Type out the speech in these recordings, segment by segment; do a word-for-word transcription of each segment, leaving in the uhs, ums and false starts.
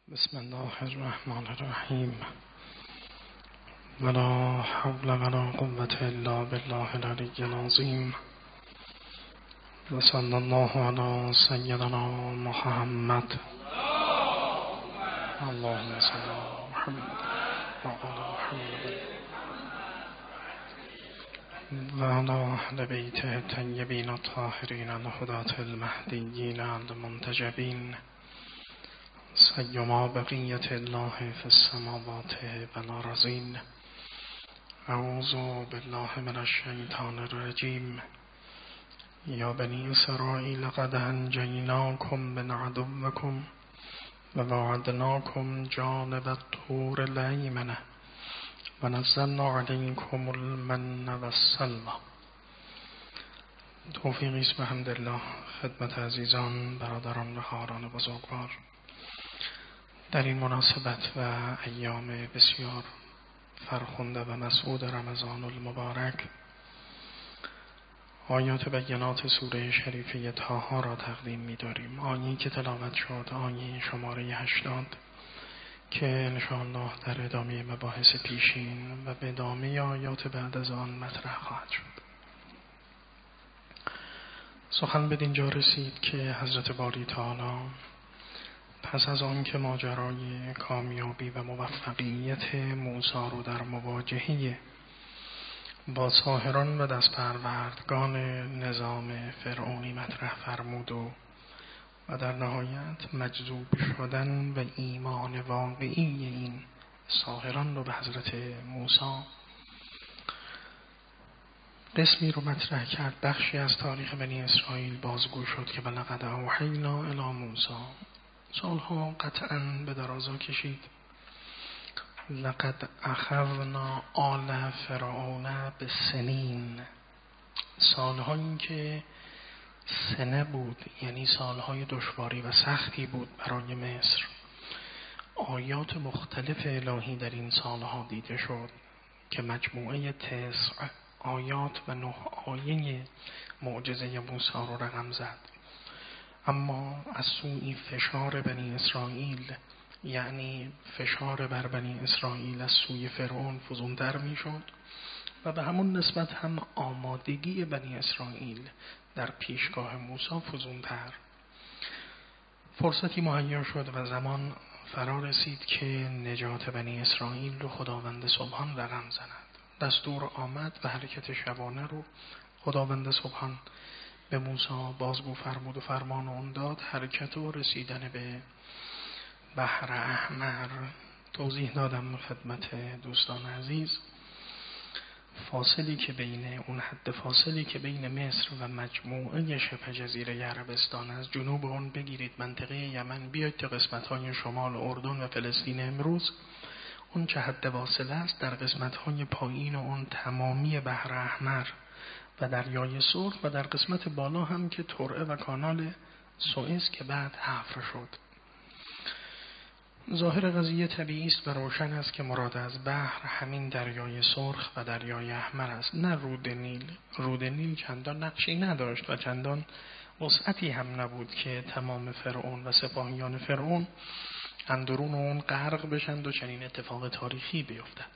بسم الله الرحمن الرحیم ولا حول ولا قوة الا بالله العلی العظیم و صلی الله علی سیدنا محمد اللهم صل علی محمد و علی محمد و علی اهل بیت الطیبین الطاهرین الهداة المهدیین المنتجبین سیما بقیت الله فی السماوات والارضین. اعوذ بالله من الشیطان الرجیم. یا بنی اسرائیل قد انجیناکم من عدوکم و وعدناکم جانب الطور الایمن و نزلنا علیکم المن و السلوى. توفیقی است به حمدالله خدمت عزیزان، برادران و خواهران بزرگوار. در این مناسبت و ایام بسیار فرخنده و مسعود رمضان المبارک آیات بینات سوره شریفه طه را تقدیم می داریم. آیه‌ای که تلاوت شد آیه شماره هشتاد که انشاءالله در ادامه مباحث پیشین و به ادامه آیات بعد از آن مطرح خواهد شد. سخن به دینجا رسید که حضرت باری تعالی پس از آن که ماجرای کامیابی و موفقیت موسی رو در مواجهه با ساحران و دستپروردگان نظام فرعونی مطرح فرمود و و در نهایت مجذوب شدن و ایمان واقعی این ساحران رو به حضرت موسی قسمی رو مطرح کرد، بخشی از تاریخ بنی اسرائیل بازگو شد که ولقد اوحینا الی موسی. سالها قطعاً به درازا کشید. لقد اخذنا آل فرعون به سنین، سالهایی که سنه بود، یعنی سالهای دشواری و سختی بود برای مصر. آیات مختلف الهی در این سالها دیده شد که مجموعه تسع آیات و نه آیه معجزه موسی رو رقم زد. اما از سوی فشار بنی اسرائیل، یعنی فشار بر بنی اسرائیل از سوی فرعون فزونتر می شد و به همون نسبت هم آمادگی بنی اسرائیل در پیشگاه موسی فزونتر. فرصتی مهیا شد و زمان فرا رسید که نجات بنی اسرائیل رو خداوند سبحان رقم زند. دستور آمد و حرکت شبانه رو خداوند سبحان به موسی بازگو فرمود و فرمان اون داد. حرکت و رسیدن به بحر احمر توضیح دادم خدمت دوستان عزیز. فاصلی که بین اون حد فاصلی که بین مصر و مجموعه شبه جزیره عربستان، از جنوب اون بگیرید منطقه یمن بیاید تا قسمت‌های شمال اردن و فلسطین امروز، اون چه حد واصله است. در قسمت‌های پایین اون تمامی بحر احمر و دریای سرخ و در قسمت بالا هم که ترعه و کانال سوئز که بعد حفر شد. ظاهر قضیه طبیعی است و روشن است که مراد از بحر همین دریای سرخ و دریای احمر است، نه رود نیل. رود نیل چندان نقشی نداشت و چندان وسعتی هم نبود که تمام فرعون و سپاهیان فرعون اندرون اون غرق بشند و چنین اتفاق تاریخی بیفتد.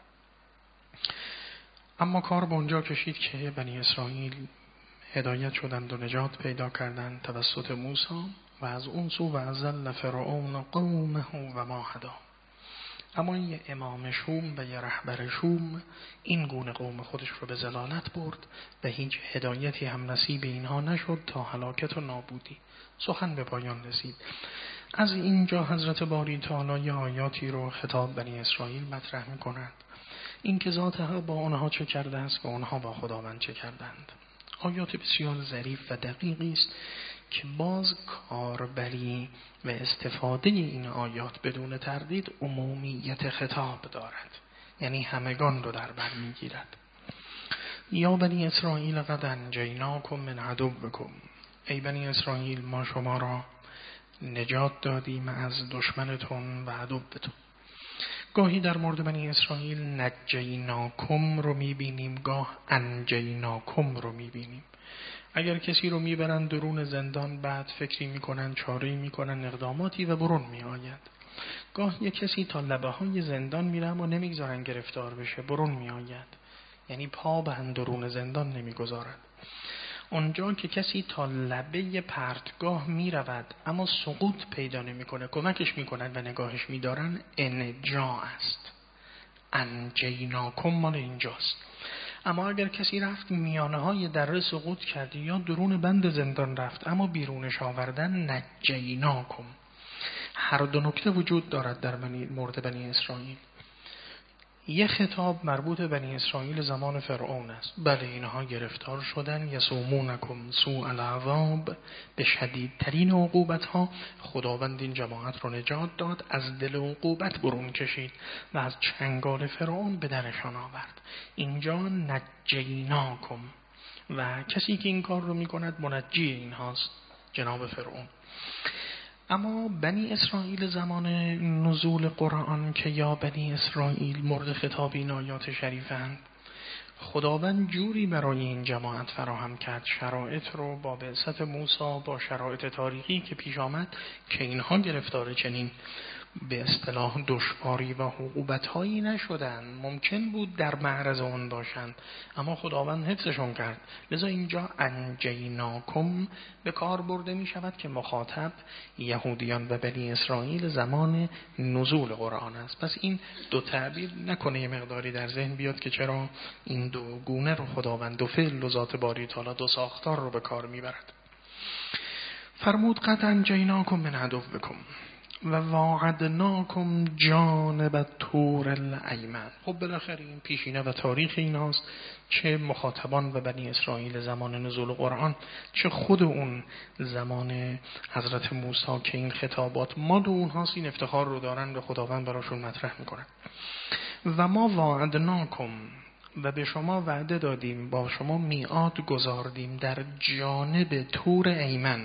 اما کار به اونجا کشید که بنی اسرائیل هدایت شدند و نجات پیدا کردند توسط موسی و از اون سو و ازل فرعون قومه و ما هدا. اما یه امام شوم و یه رهبر شوم این گونه قوم خودش رو به ضلالت برد و هیچ هدایتی هم نصیب اینها نشد تا هلاکت و نابودی. سخن به پایان رسید. از اینجا حضرت باری تعالی آیاتی رو خطاب بنی اسرائیل مطرح می کند. این که ذاتها با آنها چه کرده است و آنها با خداوند چه کردند. آیات بسیار ظریف و دقیقی است که باز کاربری و استفاده این آیات بدون تردید عمومیت خطاب دارد، یعنی همگان رو در بر میگیرد. یا بنی اسرائیل قد انجیناکم من عدوکم، ای بنی اسرائیل ما شما را نجات دادیم از دشمنتون و عدوتون. گاهی در مورد بنی اسرائیل نجیناکم رو میبینیم، گاه انجیناکم رو میبینیم. اگر کسی رو میبرن درون زندان، بعد فکری میکنن، چاره‌ای میکنن، اقداماتی و برون میآید. گاه یک کسی تا لبه های زندان میره اما نمیگذارن گرفتار بشه، برون میآید، یعنی پا به اندرون زندان نمیگذارد. اونجا که کسی تا لبه پرتگاه میرود اما سقوط پیدا نمیکنه، کمکش میکنن و نگاهش میدارن، انجا است. انجیناکم مال اینجاست. اما اگر کسی رفت میانه های دره سقوط کردی یا درون بند زندان رفت اما بیرونش آوردن، نجیناکم. هر دو نکته وجود دارد در بنی مورد بنی اسرائیل. یه خطاب مربوط به بنی اسرائیل زمان فرعون است. بله اینها گرفتار شدن، یسومونکم سوء العذاب، به شدیدترین عقوبت ها. خداوند این جماعت رو نجات داد، از دل عقوبت برون کشید و از چنگال فرعون به درشان آورد. اینجا نجیناکم و کسی که این کار رو میکند منجی اینهاست، جناب فرعون. اما بنی اسرائیل زمان نزول قرآن که یا بنی اسرائیل مورد خطاب این آیات شریفند، خداوند جوری برای این جماعت فراهم کرد شرایط رو با بعثت موسی، با شرایط تاریخی که پیش آمد که اینها گرفتار چنین به اصطلاح دشواری و عقوبت‌هایی نشدن. ممکن بود در معرض اون باشند اما خداوند حفظشون کرد. لذا اینجا انجیناکم به کار برده می شود که مخاطب یهودیان و بنی اسرائیل زمان نزول قرآن است. پس این دو تعبیر نکنه یه مقداری در ذهن بیاد که چرا این دو گونه رو خداوند، دو فعل و ذات باری تعالی، دو ساختار رو به کار می برد. فرمود قد انجیناکم من عدوکم و واعدناکم جانب طور الایمن. خب بالاخره این پیشینه و تاریخ این هاست، چه مخاطبان و بنی اسرائیل زمان نزول قرآن، چه خود اون زمان حضرت موسی که این خطابات ما دو اون هاست، این افتخار رو دارن و خداوند براشون مطرح میکنن. و ما واعدناکم، و به شما وعده دادیم، با شما میعاد گذاردیم در جانب طور ایمن.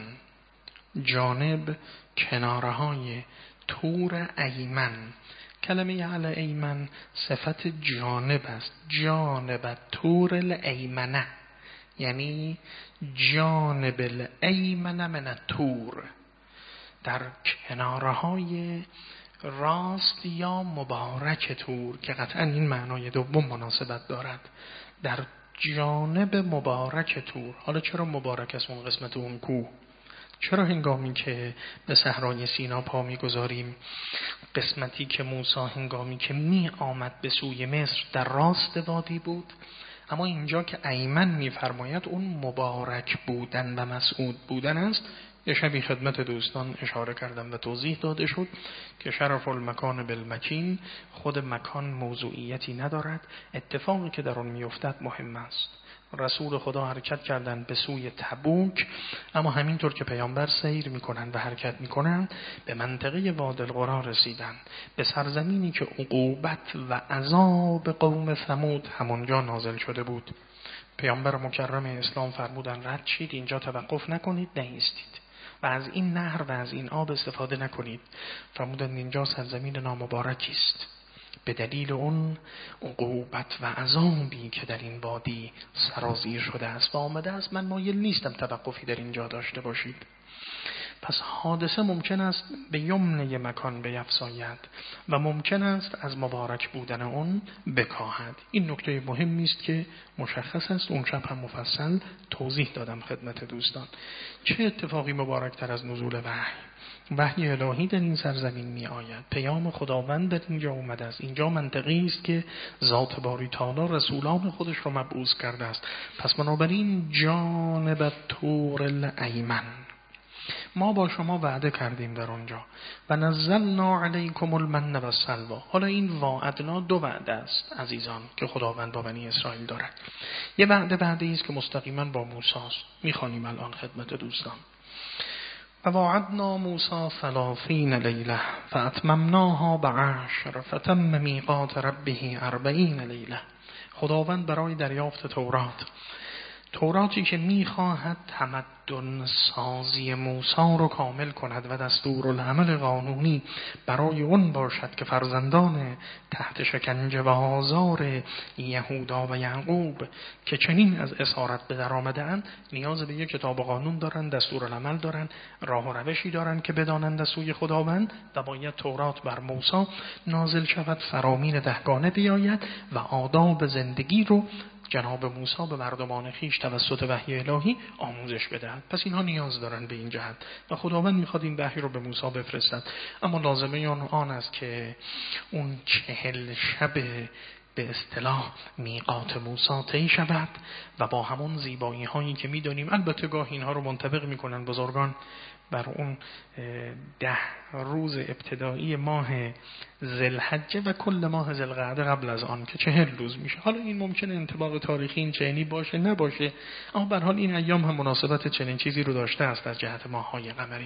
جانب کناره های طور ایمن. کلمه علی ایمن صفت جانب است. جانب طور الایمنه یعنی جانب الایمن من الطور، در کناره های راست یا مبارک طور، که قطعا این معنای دوم مناسبت دارد، در جانب مبارک طور. حالا چرا مبارک است اون قسمت اون کوه؟ چرا هنگامی که به صحرای سینا پا می‌گذاریم، قسمتی که موسی هنگامی که می آمد به سوی مصر در راست وادی بود، اما اینجا که ایمن می‌فرماید اون مبارک بودن و مسعود بودن است. یه شبی خدمت دوستان اشاره کردم و توضیح داده شد که شرف المکان بالمکین، خود مکان موضوعیتی ندارد، اتفاقی که در اون میافتد مهم است. رسول خدا حرکت کردند به سوی تبوک، اما همینطور که پیامبر سیر میکنند و حرکت میکنند به منطقه وادی القری رسیدند، به سرزمینی که عقوبت و عذاب قوم ثمود همونجا نازل شده بود. پیامبر مکرم اسلام فرمودند رد شید، اینجا توقف نکنید، نایستید و از این نهر و از این آب استفاده نکنید. فرمودند اینجا سرزمین نامبارکی است به دلیل اون عقوبت و عذابی که در این وادی سرازیر شده است و آمده است. من مایل نیستم توقفی در اینجا داشته باشید. پس حادثه ممکن است به یمنه مکان بیفزاید و ممکن است از مبارک بودن اون بکاهد. این نکته مهمی است که مشخص است، اون شب هم مفصل توضیح دادم خدمت دوستان. چه اتفاقی مبارک تر از نزول وحی؟ وحی الهی در این سرزمین می آید، پیام خداوند در اینجا اومده است. اینجا منطقی است که ذات باری تعالی رسولان خودش رو مبعوث کرده است. پس بنابراین جانب طور الایمن ما با شما وعده کردیم در اونجا و نزلنا علیکم المن و السلوا. حالا این وعدنا دو وعده است عزیزان که خداوند با بنی اسرائیل دارد. یه وعده وعده است که مستقیما با موسی است، میخوانیم الان خدمت دوستان. و وعدنا موسی ثلاثین لیله فاتممناها بعشر فتم میقات ربه اربعین لیله. خداوند برای دریافت تورات توراتی که میخواهد تمدن سازی موسی رو کامل کند و دستورالعمل قانونی برای اون باشد که فرزندان تحت شکنجه و آزار یهودا و یعقوب که چنین از اسارت به در آمده‌اند نیاز به یک کتاب قانون دارند، دستورالعمل دارند، راه و روشی دارند که بدانند از سوی خداوند و باید تورات بر موسی نازل شود، فرامین دهگانه بیاید و آداب زندگی رو جناب موسی به مردمان خیش توسط وحی الهی آموزش بدهد. پس اینها نیاز دارن به این جهت و خداوند میخواد این وحی رو به موسی بفرستد. اما لازمه آن آن است که اون چهل شب به اصطلاح میقات موسی طی شود و با همون زیبایی هایی که میدونیم، البته گاه اینها رو منطبق میکنن بزرگان بر اون ده روز ابتدایی ماه ذوالحجه و کل ماه ذوالقعده قبل از آن که چهل روز میشه. حالا این ممکنه انطباق تاریخی این چنینی باشه نباشه، اما به هر حال این ایام هم مناسبت چنین چیزی رو داشته است از جهت ماه‌های قمری.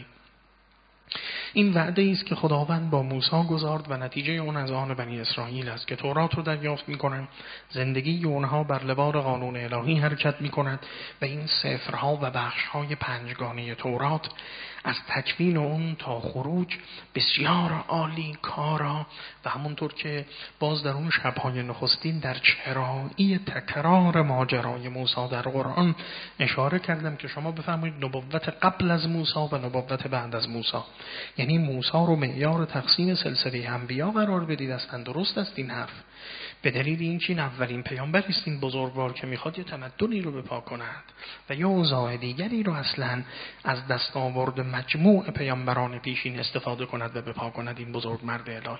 این وعده است که خداوند با موسی گذارد و نتیجه اون از آن بنی اسرائیل است که تورات رو دریافت می‌کنند، زندگی اونها بر لبار قانون الهی حرکت می‌کند و این سفرها و بخش‌های پنجگانه تورات از تکوین اون تا خروج بسیار عالی کارا و همونطور که باز در اون شب‌های نخستین در چرایی تکرار ماجرای موسی در قرآن اشاره کردم که شما بفهمید نبوت قبل از موسی و نبوت بعد از موسی، یعنی موسی رو معیار تقسیم سلسله انبیا قرار بدید. اصلا درست است این حرف، به دلیل اینکه این اولین پیامبر است، این بزرگوار که میخواد یه تمدنی رو بپا کند و یه اوضاع دیگری رو اصلا از دستاورد مجموع پیامبران پیشین استفاده کند و بپا کند این بزرگ مرد الهی.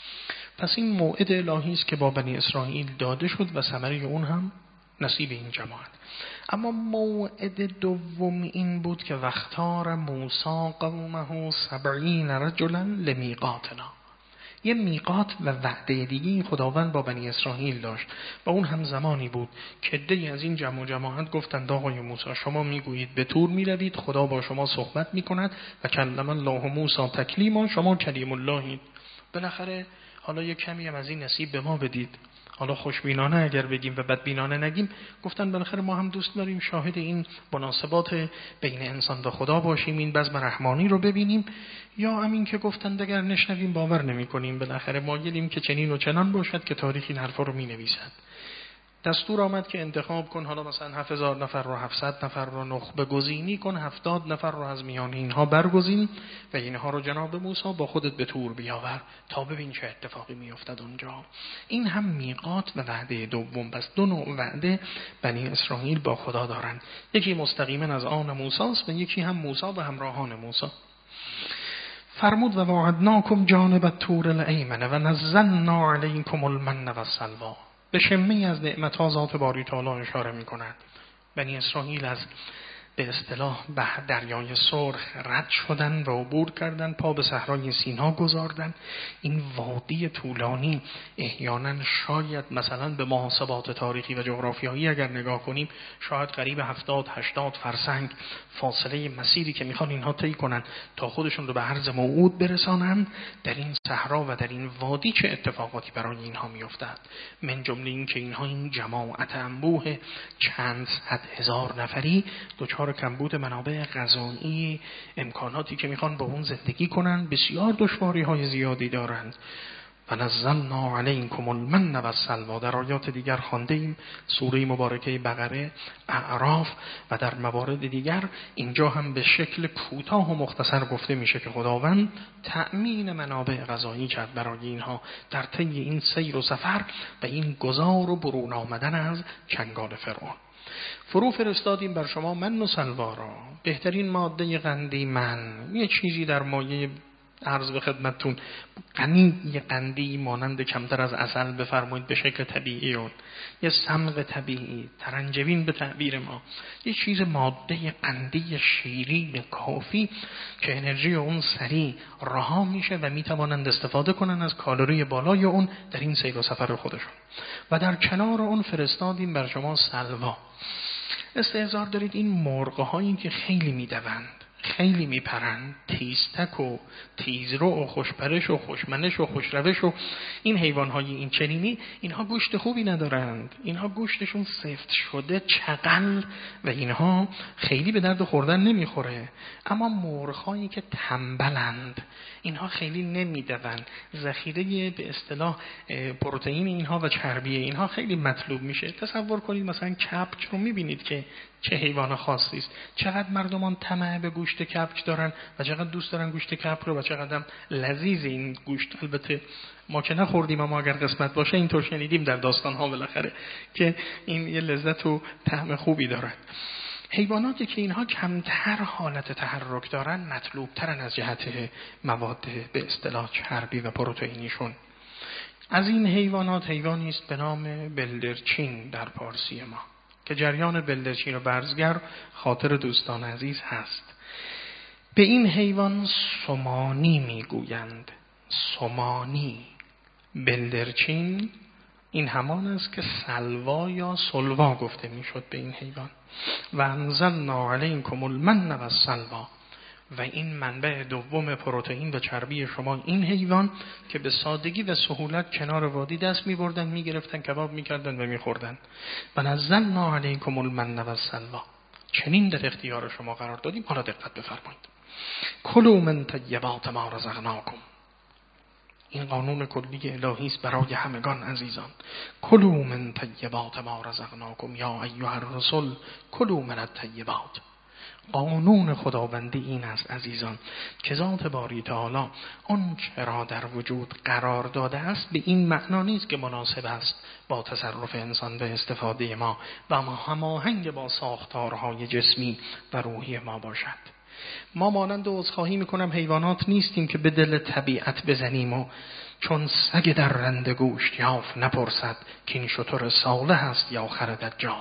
پس این موعد الهی است که با بنی اسرائیل داده شد و ثمره اون هم نصیب این جماعت. اما موعد دوم این بود که وختار موسی قومه سبعین رجلا لمیقاتنا، یه میقات و وعده دیگه خداوند با بنی اسرائیل داشت و اون هم زمانی بود که عده‌ای از این جمع و جماعت گفتند آقای موسی شما میگویید به طور میروید، خدا با شما صحبت میکند و کلم الله موسی تکلیما، شما کلیم اللهید. بالاخره حالا یک کمی هم از این نصیب به ما بدید. حالا خوشبینانه اگر بگیم و بدبینانه نگیم، گفتن بالاخره ما هم دوست داریم شاهد این مناسبات بین انسان و خدا باشیم، این بزم رحمانی رو ببینیم، یا همین که گفتن اگر نشنویم باور نمی کنیم، بالاخره مایلیم که چنین و چنان باشد که تاریخ این حرفا رو می نویسد. دستور آمد که انتخاب کن، حالا مثلا هفت هزار نفر رو هفتصد نفر رو نخبه گزینی کن، هفتاد نفر رو از میان اینها برگزین و اینها رو جناب موسی با خودت به طور بیاور تا ببین چه اتفاقی میافتد اونجا. این هم میقات و وعده دوم. بس دو نوع وعده بنی اسرائیل با خدا دارن، یکی مستقیما از آن موسی است و یکی هم موسی و همراهان موسی. فرمود و وعدناکم جانب الطور الایمن و نزلنا علیکم المن و السلوی. به شمه‌ای از نعمت‌ها ذات باری تعالی اشاره می‌کند. بنی اسرائیل از به اصطلاح به دریای سرخ رد شدن و عبور کردن، پا به صحرای سینا گذاردن. این وادی طولانی احیانا شاید مثلا به محاسبات تاریخی و جغرافیایی اگر نگاه کنیم شاید قریب هفتاد هشتاد فرسنگ فاصله مسیری که میخوان اینها طی کنن تا خودشون رو به عرض موعود برسانن، در این صحرا و در این وادی چه اتفاقاتی برای اینها میافتد. من جمله این که اینها این جماعت انبوه چند صد هزار نفری دوچار کمبود منابع غذایی، امکاناتی که میخوان با اون زندگی کنن، بسیار دشواری های زیادی دارند. و نزلنا علیکم المن و السلوی. در آیات دیگر خوانده ایم، سوره مبارکه بقره، اعراف و در موارد دیگر. اینجا هم به شکل کوتاه و مختصر گفته میشه که خداوند تأمین منابع غذایی کرد برای اینها در طی این سیر و سفر و این گذار و برون آمدن از چنگال فرعون. فرو فرستادیم بر شما من و سلوی را، بهترین ماده قندی من، یه چیزی در مایه عرض به خدمتتون قنی، یه قندی مانند کمتر از عسل بفرمایید به شکل طبیعی، اون یه صمغ طبیعی، ترنجبین به تعبیر ما، یه چیز ماده قندی شیرین کافی که انرژی اون سریع رها میشه و میتوانند استفاده کنن از کالری بالای اون در این سیر و سفر خودشون. و در کنار اون فرستادیم بر شما سلوا. استحضار دارید این مرغ هایی که خیلی میدوند، خیلی میپرند، تیزتک و تیزرو و خوشپرش و خوشمنش و خوشروش و این حیوانهای این چنینی، اینها گوشت خوبی ندارند، اینها گوشتشون سفت شده، چغل و اینها خیلی به درد خوردن نمیخوره. اما مرغ‌هایی که تنبلند، اینها خیلی نمیدون، ذخیره به اصطلاح پروتئین اینها و چربی اینها خیلی مطلوب میشه. تصور کنید مثلا کبک رو میبینید که چه حیوان خاصی است، چقدر مردمان طمع به گوشت کبک دارن و چقدر دوست دارن گوشت کبک رو و چقدر لذیذ این گوشت. البته ما که نخوردیم اما اگر قسمت باشه اینطور شنیدیم در داستان ها بالاخره که این یه لذت و طعم خوبی دارد. حیواناتی که اینها کمتر حالت تحرک دارن مطلوب ترن از جهت مواد به اصطلاح چربی و پروتئینیشون. از این حیوانات حیوانی است به نام بلدرچین در پارسی ما که جریان بلدرچین و برزگر خاطر دوستان عزیز هست. به این حیوان سمانی میگویند. سمانی. بلدرچین این همان است که سلوا یا سلوا گفته میشد به این حیوان. و انزلنا علیکم المن و السلوا، و این منبع دوم پروتئین و چربی شما این حیوان که به سادگی و سهولت کنار وادی دست می بردن، می گرفتن، کباب می کردن و می خوردن. و نزلنا علیکم المن و السلوا، چنین در اختیار شما قرار دادیم. حالا دقت بفرمایید. کلوا من طیبات ما رزقناکم، این قانون کلی الهی است برای همگان عزیزان. کلوا من طیبات ما رزقناکم یا ایها الرسل کلوا من الطیبات. قانون خداوندی این است عزیزان که ذات باری تعالی آن چرا در وجود قرار داده است به این معنا نیست که مناسب است با تصرف انسان به استفاده ما و ما هماهنگ با ساختارهای جسمی و روحی ما باشد. ما مانند عذرخواهی میکنم حیوانات نیستیم که به دل طبیعت بزنیم و چون سگ در رنده گوشت یافت نپرسد که این شتر صالح است یا خر دجال.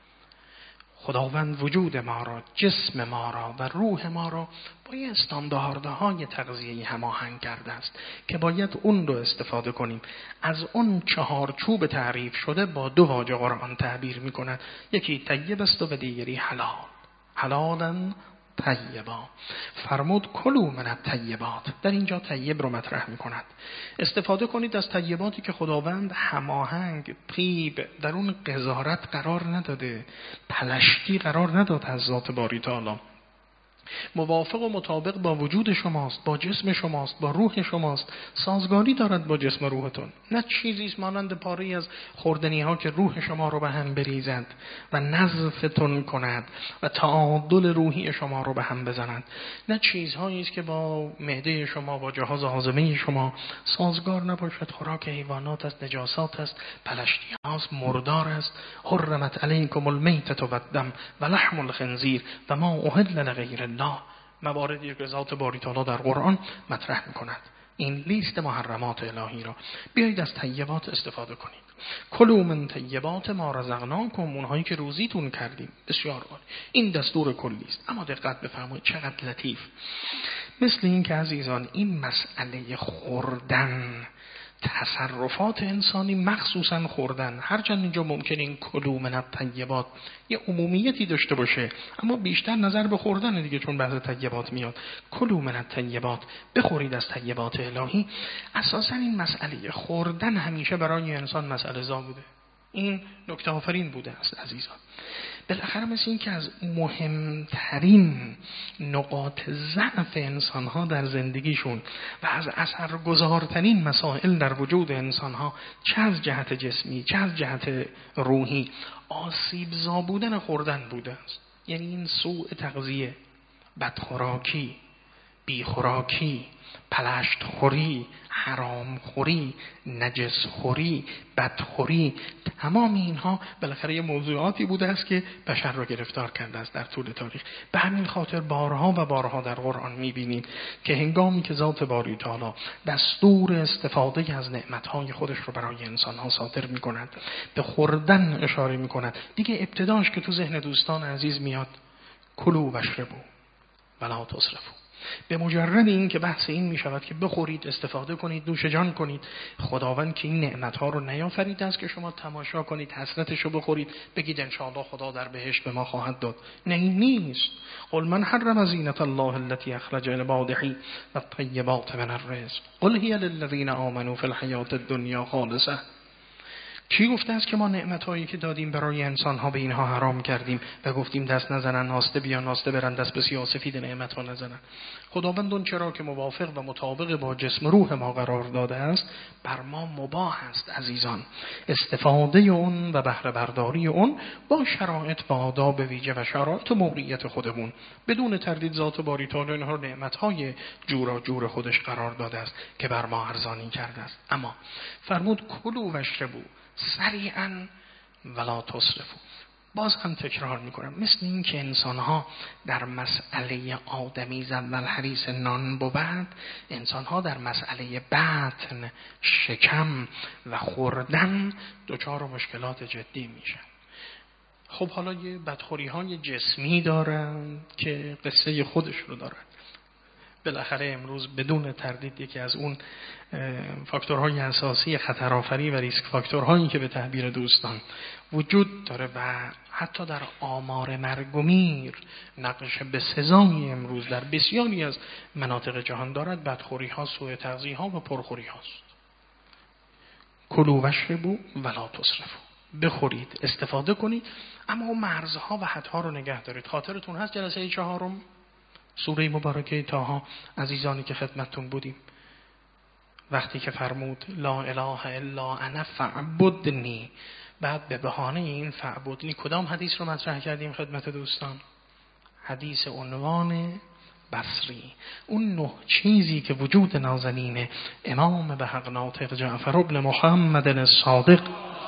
خداوند وجود ما را، جسم ما را و روح ما را با یه استانداردهای تغذیه‌ای هماهنگ کرده است که باید اون رو استفاده کنیم. از اون چهارچوب تعریف شده با دو واژه قرآن تعبیر می‌کند، یکی طیب است و دیگری حلال. حلالاً طیبا. فرمود کلوا من الطیبات، در اینجا طیب رو مطرح می‌کند. استفاده کنید از طیباتی که خداوند هماهنگ، طیب، در اون قذارت قرار نداده، پلشتی قرار نداده از ذات باری تعالی. موافق و مطابق با وجود شماست، با جسم شماست، با روح شماست، سازگاری دارد با جسم روحتون. نه چیزیست مانند پاری از خوردنی ها که روح شما رو به هم بریزند و نظفتون کند و تعادل روحی شما رو به هم بزنند. نه چیزهایی است که با معده شما، با جهاز هاضمه شما سازگار نباشد. خوراک حیوانات است، نجاسات است، پلشتی هاست، مردار است. حرمت علیکم المیتة و الدم و لحم الخنزیر و ما اهل لغیر الله. مواردی که ذات باری تعالی در قرآن مطرح می‌کند. این لیست محرمات الهی را بیایید از طیبات استفاده کنید. کلوا من طیبات ما رزقناکم، اونهایی که روزیتون کردیم. بسیار عالی. این دستور کلی است. اما دقت بفرمایید چقدر لطیف. مثل این که عزیزان این مسئله خوردن، تصرفات انسانی مخصوصا خوردن، هرچند اینجا ممکنه این کلوا من الطیبات یه عمومیتی داشته باشه اما بیشتر نظر به خوردن دیگه، چون بحث طیبات میاد. کلوا من الطیبات، بخورید از طیبات الهی. اساسا این مسئله خوردن همیشه برای انسان مسئله زا بوده. این نکته آفرین بوده است عزیزان. بالاخره مثل این که از مهمترین نقاط ضعف انسانها در زندگیشون و از اثرگذارترین مسائل در وجود انسانها، چه از جهت جسمی چه از جهت روحی، آسیبزا بودن خوردن بوده است. یعنی این سوء تغذیه، بدخوراکی، بیخوراکی، پلشت خوری، حرام خوری، نجس خوری، بدخوری، تمام اینها بالاخره یه موضوعاتی بوده است که بشر را گرفتار کرده است در طول تاریخ. به همین خاطر بارها و بارها در قرآن می‌بینید که هنگامی که ذات باری تعالی دستور استفاده از نعمت‌های خودش رو برای انسان‌ها صادر می‌کند، به خوردن اشاره می‌کند. دیگه ابتداش که تو ذهن دوستان عزیز میاد کلوا واشربوا ولا تسرفوا. به مجرد این که بحث این می شود که بخورید، استفاده کنید، نوش جان کنید، خداوند که این نعمتها رو نیافرید است که شما تماشا کنید، حسرتش رو بخورید، بگید انشاءالله خدا در بهشت به ما خواهد داد. نه این نیست. قل من حرم زینة الله التي اخرج لعباده والطیبات من الرزق قل هی للذین آمنوا فی الحیاة الدنیا خالصة. کی گفته است که ما نعمت‌هایی که دادیم برای انسان‌ها به اینها حرام کردیم و گفتیم دست نزنن، ناسته بیان ناسته برن، دست به سیاه‌سفید نعمت‌ها نزنن؟ خداوند اون چرا که موافق و مطابق با جسم روح ما قرار داده است بر ما مباح است عزیزان، استفاده اون و بهره برداری اون با شرایط و آداب ویژه و شرایط و موقعیت خودمون. بدون تردید ذات باری تعالی اینها نعمت‌های جورا جور خودش قرار داده است که بر ما ارزانی کرده است. اما فرمود کلوا واشربوا سریعا ولا تسرفوا. باز هم تکرار میکنم، مثل این که انسانها در مسئله آدمیز اول حریص نان بود، انسانها در مسئله بطن، شکم و خوردن دچار مشکلات جدی میشن. خب حالا یه بدخوری های جسمی دارن که قصه خودش رو دارن. بالاخره امروز بدون تردید یکی از اون فاکتورهای اساسی خطرآفرین و ریسک فاکتورهایی که به تعبیر دوستان وجود داره و حتی در آمار مرگ و میر نقش به سزای امروز در بسیاری از مناطق جهان دارد، بدخوری ها، سوء تغذیه ها و پرخوری هاست. کلوا واشربوا ولا تسرفوا. بخورید، استفاده کنید، اما اون مرزها و حدها رو نگه دارید. خاطرتون هست جلسه چهارم سوره مبارکه طه عزیزانی که خدمتتون بودیم، وقتی که فرمود لا اله الا انا فاعبدنی، بعد به بهانه این فاعبدنی کدام حدیث رو مطرح کردیم خدمت دوستان؟ حدیث عنوان بصری، اون نه چیزی که وجود نازنین امام به حق ناطق جعفر ابن محمد الصادق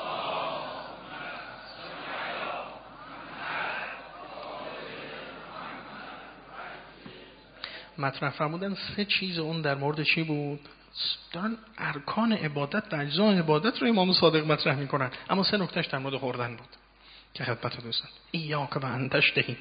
مطرح فرمودن، سه چیز اون در مورد چی بود؟ دارن ارکان عبادت و اجزای عبادت رو امام صادق مطرح میکنن، اما سه نکتهش در مورد خوردن بود که خدمت دوستان ایاک و ان تشتهی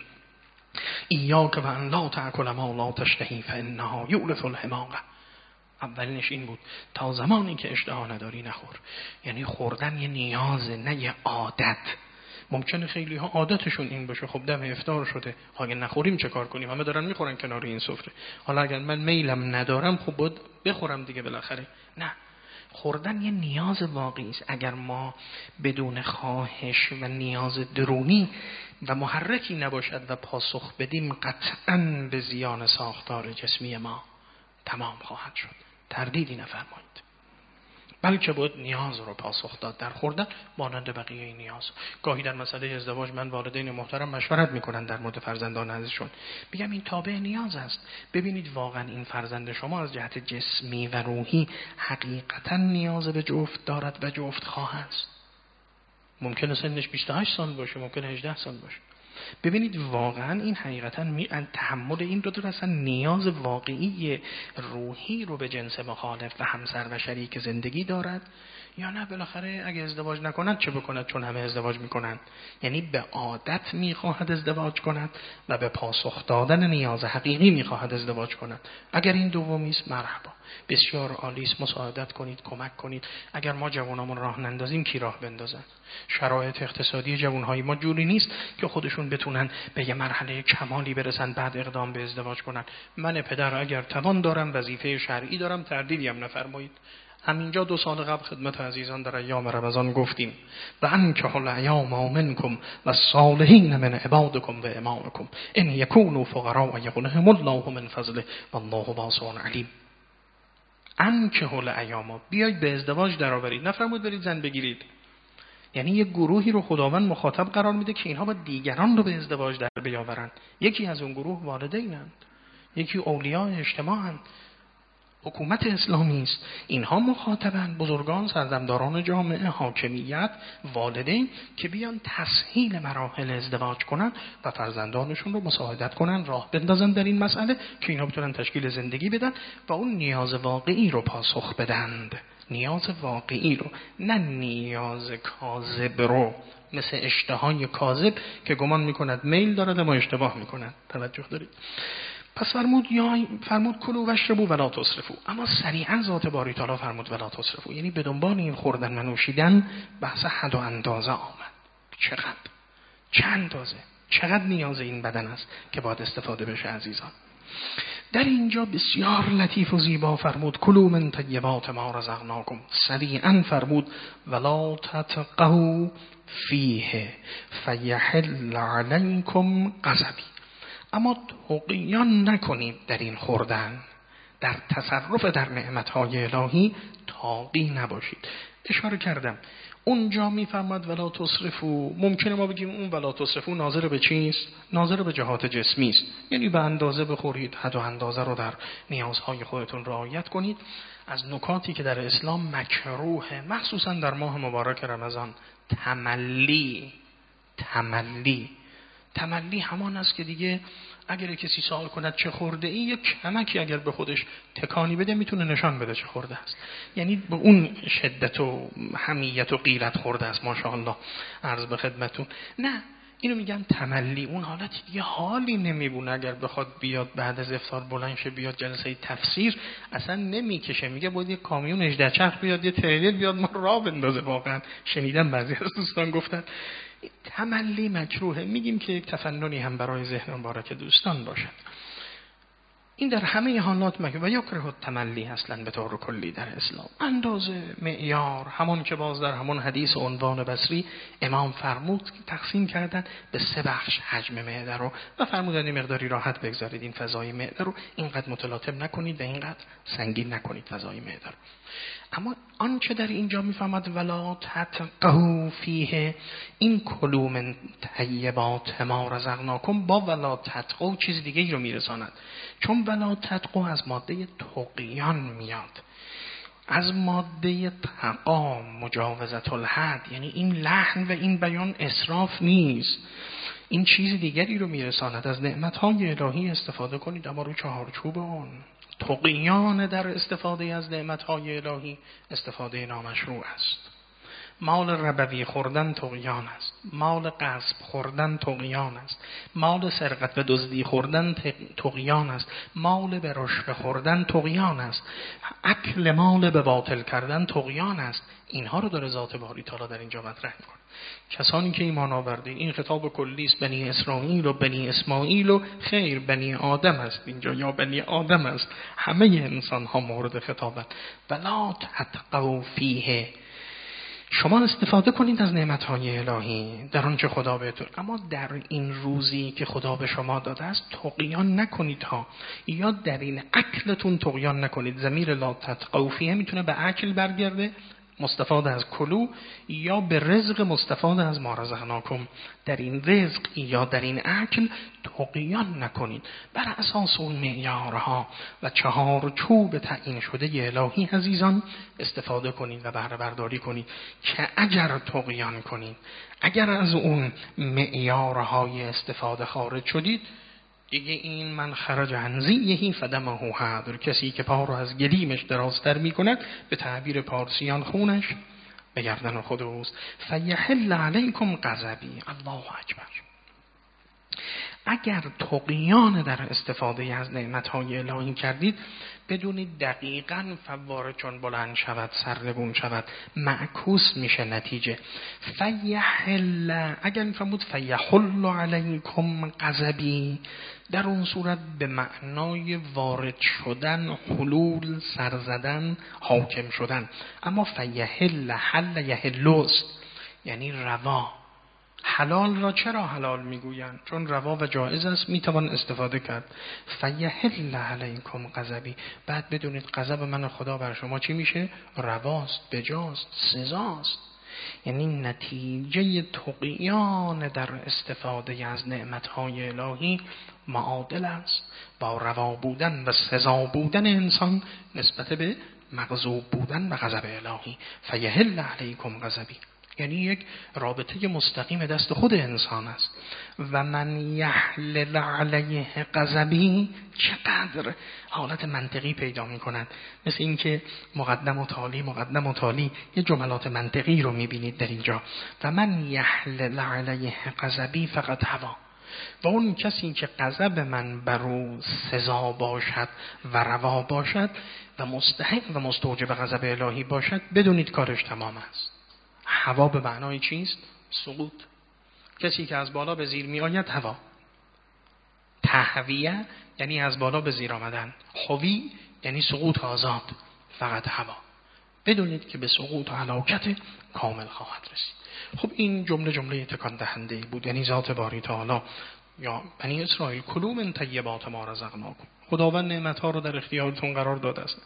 ایاک و ان لا تأکل ما لا تشتهی فانها یورث الحماقه. اولینش این بود تا زمانی که اشتها نداری نخور. یعنی خوردن یه نیازه، نه یه عادت. ممکنه خیلی ها عادتشون این باشه، خب دم افطار شده، اگه نخوریم چه کار کنیم؟ همه دارن میخورن کنار این سفره، حالا اگر من میلم ندارم خب باید بخورم دیگه بالاخره. نه، خوردن یه نیاز واقعی است. اگر ما بدون خواهش و نیاز درونی و محرکی نباشد و پاسخ بدیم، قطعاً به زیان ساختار جسمی ما تمام خواهد شد. تردیدی نفرمایید. بلکه باید نیاز رو پاسخ داد در خوردن مانند بقیه نیاز. گاهی در مسئله ازدواج من والدین محترم مشورت میکنن در مورد فرزندان ازشون، میگم این تابع نیاز است. ببینید واقعا این فرزند شما از جهت جسمی و روحی حقیقتا نیاز به جفت دارد و جفت خواهد است. ممکنه سنش بیست و هشت سال باشه، ممکنه هجده سال باشه. ببینید واقعا این حقیقتا می تحمل این رو داره، اصلا نیاز واقعی روحی رو به جنس مخالف و همسر و شریک زندگی دارد یا نه؟ بالاخره اگه ازدواج نکند چه بکند؟ چون همه ازدواج میکنند. یعنی به عادت میخواهد ازدواج کند و به پاسخ دادن نیاز حقیقی میخواهد ازدواج کند. اگر این دومی است مرحبا، بسیار عالی است، مساعدت کنید، کمک کنید. اگر ما جوانامون راه نندازیم کی راه بندازن؟ شرایط اقتصادی جوانهای ما جوری نیست که خودشون بتونن به یه مرحله کمالی برسن بعد اقدام به ازدواج کنن. من پدر اگر توان دارم، وظیفه شرعی دارم، تردیدی هم نفرمایید. همینجا دو سال قبل خدمت عزیزان در ایام رمضان گفتیم و انکحوا الایام منکم و الصالحین من عبادکم و امامکم ان یکونوا فقراء یغنهم الله من فضله والله واسع علیم. انکحوا الایام، بیاید به ازدواج درآورید، نفرمود برید زن بگیرید. یعنی یک گروهی رو خداوند مخاطب قرار میده که اینها با دیگران رو به ازدواج در بیاورند. یکی از اون گروه والدینند، یکی اولیاء اجتماعند، حکومت اسلامی است. اینها مخاطبند، بزرگان، سرزمداران جامعه، حاکمیت، والدین که بیان تسهیل مراحل ازدواج کنن و فرزندانشون رو مساعدت کنن، راه بندازن در این مسئله که اینها بتونن تشکیل زندگی بدن و اون نیاز واقعی رو پاسخ بدند. نیاز واقعی رو، نه نیاز کاذب رو، مثل اشتهای کاذب که گمان میکند میل دارد اما اشتباه میکند. توجه دارید؟ پس فرمود یا فرمود کلوا واشربوا ولا تسرفوا، اما سریعا ذات باری تعالی فرمود ولا تسرفوا، یعنی به دنبال این خوردن و نوشیدن بحث حد و اندازه آمد. چقدر چه اندازه، چقدر نیاز این بدن است که باید استفاده بشه عزیزان. در اینجا بسیار لطیف و زیبا فرمود کلوا من طیبات ما رزقناکم، سریعا فرمود ولا تطغوا فیه فیحل علیکم غضبی، اما طغیان نکنید در این خوردن، در تصرف در نعمتهای الهی طاغی نباشید. اشاره کردم اونجا میفرماد ولا تسرفوا، ممکنه ما بگیم اون ولا تسرفوا ناظر به چیست؟ ناظر به جهات جسمی است، یعنی به اندازه بخورید، حد و اندازه رو در نیازهای خودتون رعایت کنید. از نکاتی که در اسلام مکروه، مخصوصا در ماه مبارک رمضان، تملی تملی تملی همان است که دیگه اگر کسی سوال کند چه خورده ای، یک کمکی اگر به خودش تکانی بده میتونه نشان بده چه خورده است، یعنی به اون شدت و حمیت و غیرت خورده است. ماشاءالله عرض به خدمتون. نه، اینو میگن تملی، اون حالتی دیگه حالی نمیبونه اگر بخواد بیاد بعد از افطار بلند شه بیاد جلسه تفسیر اصلا نمیکشه، میگه باید یه کامیون هجده چرخ بیاد، یه تریلر بیاد ما راه بندازه. واقعا شنیدم بعضی از دوستان گفتن تملی مکروهه، میگیم که یک تفننی هم برای ذهن مبارک دوستان باشد. این در همه حالات مکروه و یکره التملی اصلا به طور کلی در اسلام. اندازه، معیار، همون که باز در همون حدیث عنوان بصری امام فرمود تقسیم کردن به سه بخش حجم معده رو و فرمودن این مقداری راحت بگذارید این فضای معده رو، اینقدر متلاطم نکنید و اینقدر سنگین نکنید فضای معده رو. اما آنچه در اینجا میفهمد ولا تطغوا فیه، این کلوا من طیبات ما رزقناکم با ولا تطغوا چیز دیگه ای رو میرساند، چون ولا تطغوا از ماده طغیان میاد، از ماده تقا مجاوزت الحد، یعنی این لحن و این بیان اسراف نیست، این چیز دیگری رو میرساند. از نعمتهای الهی استفاده کنید اما رو چهارچوب اون. طغیان در استفاده از نعمتهای الهی استفاده نامشروع است. مال ربوی خوردن طغیان است، مال غصب خوردن طغیان است، مال سرقت و دزدی خوردن طغیان است، مال به رشوه خوردن طغیان است، اکل مال به باطل کردن طغیان است. اینها رو داره ذات باری تعالی در اینجا مطرح می‌کنه. کسانی که ایمان آوردین، این خطاب کلی است، بنی اسرائیل و بنی اسماعیل و خیر بنی آدم است اینجا، یا بنی آدم است، همه انسان ها مورد خطابند. ولا تطغوا فیه، شما استفاده کنید از نعمتهای الهی در آنچه خدا بهتون، اما در این روزی که خدا به شما داده است طغیان نکنید ها، یا در این اکلتون طغیان نکنید. ضمیر لا تطغوا فیه میتونه به اکل برگرده مستفاد از کلو، یا به رزق مستفاد از ما رزقناکم. در این رزق یا در این اکل طغیان نکنید، بر اساس اون معیارها و چهار چوب تعیین شده الهی عزیزان استفاده کنید و بهره برداری کنید که اگر طغیان کنید، اگر از اون معیارهای استفاده خارج شدید، دیگه این من خرج عن ضیه فدمه هدر، کسی که پا رو از گلیمش درازتر می کند به تعبیر پارسیان خونش به گردن خود اوست. فیحل علیکم غضبی، الله اکبر. اگر طغیان در استفاده از نعمتهای الهی کردید، بدونید دقیقاً فواره چون بلند شود سرنگون شود معکوس میشه نتیجه. فیحل، اگر میفهمود فیحل علیکم غضبی، در اون صورت به معنای وارد شدن، حلول، سرزدن، حاکم شدن. اما فیحل، حل یحلوست، یعنی روا. حلال را چرا حلال میگویند؟ چون روا و جایز است، میتوان استفاده کرد. فیحل علیکم غضبی، بعد بدونید غضب من خدا بر شما چی میشه؟ رواست، بجاست، سزاست. یعنی نتیجه طغیان در استفاده از نعمتهای الهی معادل است با روا بودن و سزا بودن انسان نسبت به مغضوب بودن و غضب الهی. فیحل علیکم غضبی یعنی یک رابطه مستقیم دست خود انسان است. و من یحلل علیه غضبی، چقدر حالت منطقی پیدا می کند، مثل این که مقدم و تالی مقدم و تالی، یه جملات منطقی رو می بینید در اینجا. و من یحلل علیه غضبی فقط هوا، و اون کسی که غضب من بر او سزا باشد و روا باشد و مستحق و مستوجب غضب الهی باشد، بدونید کارش تمام است. هوا به معنای چیست؟ سقوط. کسی که از بالا به زیر می آید هوا. تهویه یعنی از بالا به زیر آمدن. هوی یعنی سقوط آزاد، فقط هوا. بدونید که به سقوط و هلاکت کامل خواهد رسید. خب این جمله جمله تکان دهنده بود. یعنی ذات باری تعالی یا بنی اسرائیل کلوا من طیبات ما رزقناکم، خداوند نعمت‌ها رو در اختیارتون قرار داده است.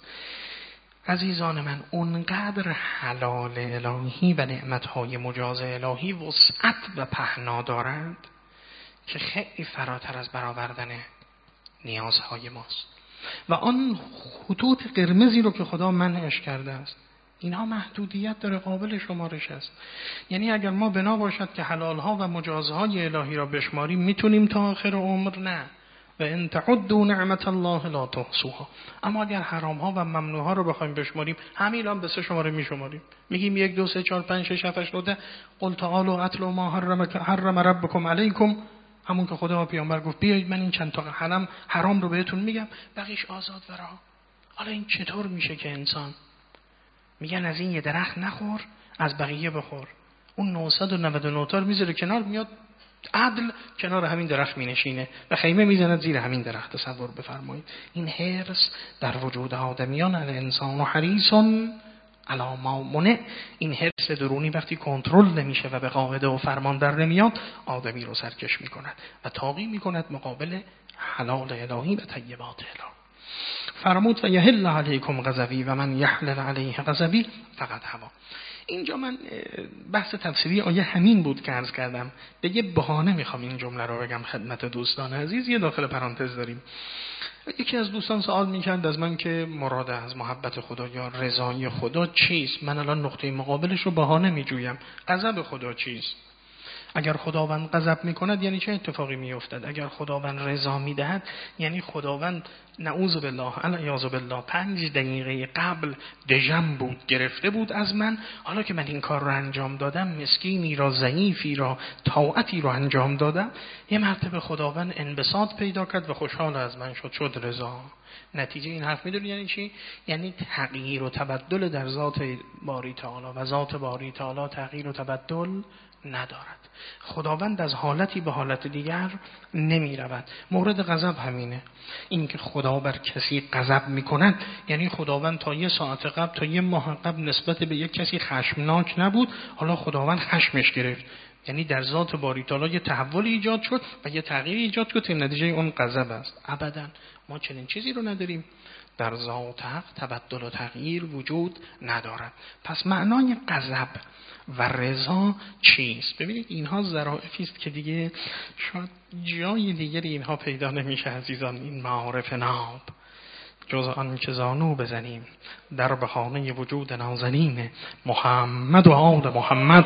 عزیزان من، اونقدر حلال الهی و نعمت‌های مجاز الهی وسعت و پهنا دارند که خیلی فراتر از برآوردن نیازهای ماست. و آن خطوط قرمزی رو که خدا منعش کرده است، اینها محدودیت داره، قابل شمارش است. یعنی اگر ما بنا باشد که حلالها و مجازهای الهی را بشماریم میتونیم تا آخر عمر؟ نه. و ان تعدوا نعمت الله لا تحصوها. اما اگر حرامها و ممنوعها رو بخوایم بشماریم، همین الان به سه شماره میشماریم. میگیم یک دو سه چهار پنج شش هفت هشت نه ده. قل تعالوا اتلوا ما حرم حرم ربکم علیکم. همون که خدا و پیامبر گفت بیایید من این چند تا حرام حرام رو بهتون میگم، بقیش آزاد و رها. حالا این چطور میشه که انسان میگن از این یه درخت نخور، از بقیه بخور، اون نهصد و نود و نه تا رو میذاره کنار، میاد عدل کنار همین درخت مینشینه و خیمه میزند زیر همین درخت. تصور بفرمایید. این حرص در وجود آدمیان، الانسان و حریص علی ما منع، این حرص درونی وقتی کنترل نمیشه و به قاعده و فرمان در نمیاد، آدمی رو سرکش میکند و طاغی میکند مقابل حلال الهی و طیبات الهی. فرمود و یحل علیکم غضبی و من یحلل علیه غضبی فقط هوا. اینجا من بحث تفسیری آیه همین بود که عرض کردم. به یه بهانه میخوام این جمله رو بگم خدمت دوستان عزیز. یه داخل پرانتز داریم. یکی از دوستان سوال میکرد از من که مراد از محبت خدا یا رضای خدا چیست؟ من الان نقطه مقابلش رو بهانه میجویم. غضب خدا چیست؟ اگر خداوند غضب میکند یعنی چه اتفاقی میافتد؟ اگر خداوند رضا میدهد یعنی خداوند نعوذ بالله الیاذ بالله پنج دقیقه قبل دژم بود، گرفته بود از من. حالا که من این کار رو انجام دادم، مسکینی را، ضعیفی را، طاعتی رو انجام دادم، یه مرتبه خداوند انبساط پیدا کرد و خوشحال از من شد، شد رضا. نتیجه این حرف میدونی یعنی چی؟ یعنی تغییر و تبدل در ذات باری تعالی و ذات باری تعالی تغییر و تبدل ندارد. خداوند از حالتی به حالت دیگر نمی رود. مورد غضب همینه. این که خدا بر کسی غضب می کند یعنی خداوند تا یه ساعت قبل، تا یه ماه قبل نسبت به یک کسی خشمناک نبود، حالا خداوند خشمش گرفت. یعنی در ذات باری تعالی یه تحول ایجاد شد و یه تغییر ایجاد شد که نتیجه اون غضب است. ابداً ما چنین چیزی رو نداریم. در ذات حق تبدل و تغییر وجود ندارد. پس معنای غضب و رضا چیست؟ ببینید اینها ظرافی است که دیگه شاید جای دیگری اینها پیدا نمیشه عزیزان. این معارف ناب جز آن که زانو بزنیم در بهانه وجود نازنین محمد و آل محمد.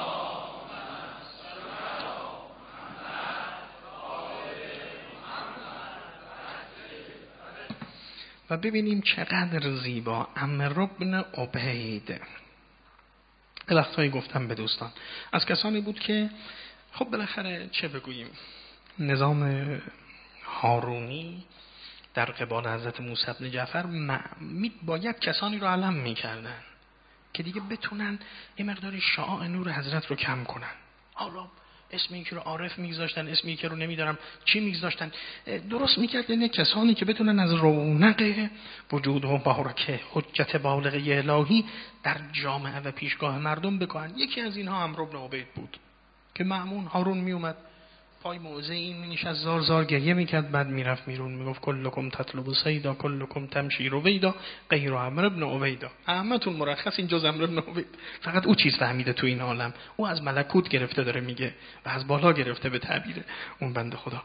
و ببینیم چقدر زیبا عمرو بن عبید، وقتایی گفتم به دوستان، از کسانی بود که خب بالاخره چه بگوییم، نظام هارونی در قبال حضرت موسی بن جعفر باید کسانی رو علم میکردن که دیگه بتونن یه مقداری شعاع نور حضرت رو کم کنن. حالا اسم این که رو عارف میگذاشتن، اسم این که رو نمیدارم چی میگذاشتن، درست میکردن کسانی که بتونن از رونق وجود و بارکه حجت بالغه الهی در جامعه و پیشگاه مردم بکنن. یکی از اینها عمرو بن عبید بود که مأمون هارون میومد پای موزه این مینشست، زار زار گریه میکرد، بعد میرفت میرون میگفت کلکم تطلب سیدا کلکم تمشی رویدا غیر عمرو بن عبیدا. همتون مرخص این جز عمرو بن عبید. فقط او چیز فهمیده تو این عالم، او از ملکوت گرفته داره میگه و از بالا گرفته به تعبیر اون بنده خدا.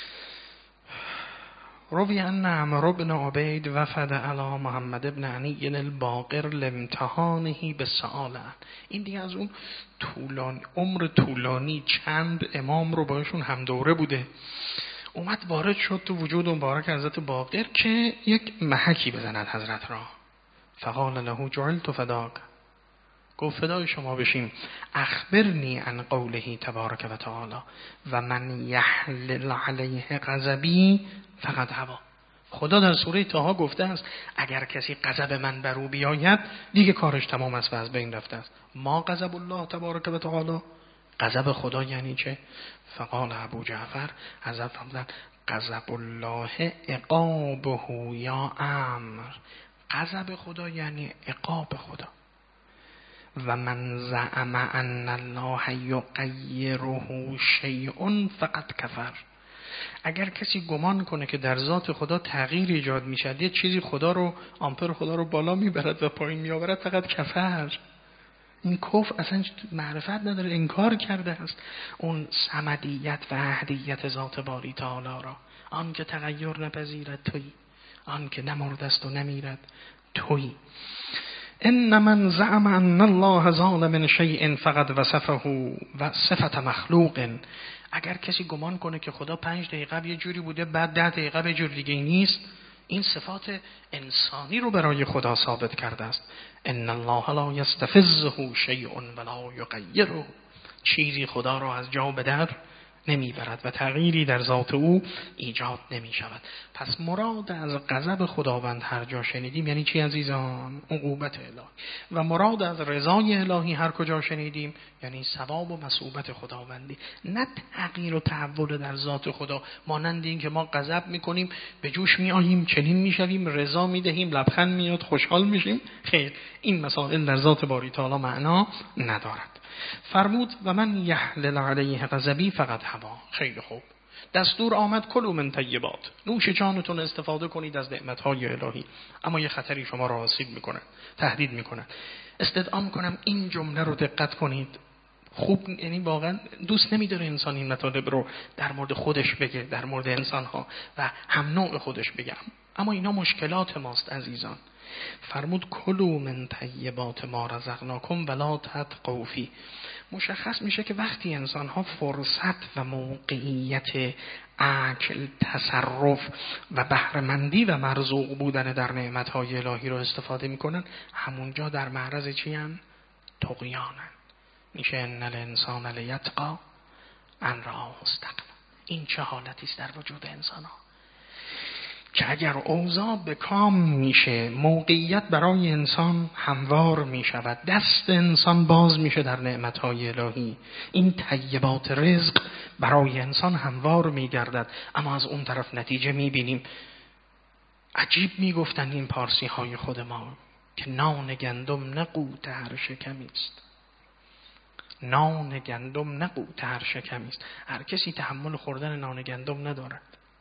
روی ان عمرو بن عبید وفد علی محمد بن علی الباقر لامتحانه بالسؤال. این دیگه از اون طولانی عمر طولانی چند امام رو باشون هم دوره بوده، اومد وارد شد تو وجود مبارک حضرت باقر که یک محکی بزند حضرت را. فقال له جعلت فداک، گفت فدای شما بشیم اخبرنی عن قوله تبارک و تعالی و من یحلل علیه غضبی فقد هوی. خدا در سوره طه گفته است اگر کسی غضب من بر او بیاید دیگه کارش تمام است و از بین رفته است. ما غضب الله تبارک و تعالی، غضب خدا یعنی چه؟ فقال ابو جعفر حضرت فرمودند غضب الله عقابه یا امر. غضب خدا یعنی عقاب خدا. و من زعم ان الله یغیره شیء فقد کفر. اگر کسی گمان کنه که در ذات خدا تغییر ایجاد میشه، یه چیزی خدا رو، آمپر خدا رو بالا میبرد و پایین میآورد، فقط کفر. این کفر اصلا معرفت نداره، انکار کرده است اون صمدیت و احدیت ذات باری تعالی را. آن که تغییر نپذیرد تویی، آن که نمرده است و نمیرد تویی. ان من زعم ان الله زال من شیء فقد وصفه و صفت مخلوق. اگر کسی گمان کنه که خدا پنج دقیقه یه جوری بوده بعد ده دقیقه یه جور دیگه نیست، این صفات انسانی رو برای خدا ثابت کرده است. ان الله لا یستفزه شیء ولا یغیره. چیزی خدا رو از جا به در نمیبرد و تغییری در ذات او ایجاد نمی شود. پس مراد از غضب خداوند هر جا شنیدیم یعنی چی عزیزان؟ عقوبت الهی. و مراد از رضای الهی هر کجا شنیدیم یعنی ثواب و مثوبت خداوندی، نه تغییر و تحول در ذات خدا. مانند این که ما غضب میکنیم به جوش میآییم، چنین میشویم، رضا میدهیم، لبخند میاد، خوشحال میشیم. خیر، این مسائل در ذات باری تعالی معنا ندارد. فرمود و من یحلل علیه غضبی فقط هوا. خیلی خوب، دستور آمد کلوا من طیبات، نوش جانتون استفاده کنید از نعمتهای الهی. اما یه خطری شما را آسیب میکنه، تهدید میکنه. استدعا کنم این جمله رو دقت کنید خوب، یعنی واقعا دوست نمیداره انسان این مطالب رو در مورد خودش بگه، در مورد انسانها و هم نوع خودش بگم، اما اینا مشکلات ماست عزیزان. فرمود کلوا من طیبات ما رزقناکم ولا تطغوا فیه. مشخص میشه که وقتی انسان ها فرصت و موقعیت اکل، تصرف و بهره‌مندی و مرزوق بودن در نعمتهای الهی رو استفاده میکنن، همونجا در معرض چی هن؟ طغیانن. میشه ان الانسان لیطغی ان رآه استغنی. این چه حالتی است در وجود انسان ها که اگر اوضاع به کام میشه، موقعیت برای انسان هموار میشود، دست انسان باز میشه در نعمتهای الهی، این طیبات رزق برای انسان هموار میگردد. اما از اون طرف نتیجه میبینیم. عجیب میگفتن این پارسی های خود ما که نان گندم نه قوت هر شکمی است. نان گندم نه قوت هر شکمی است. هر کسی تحمل خوردن نان گندم ندارد.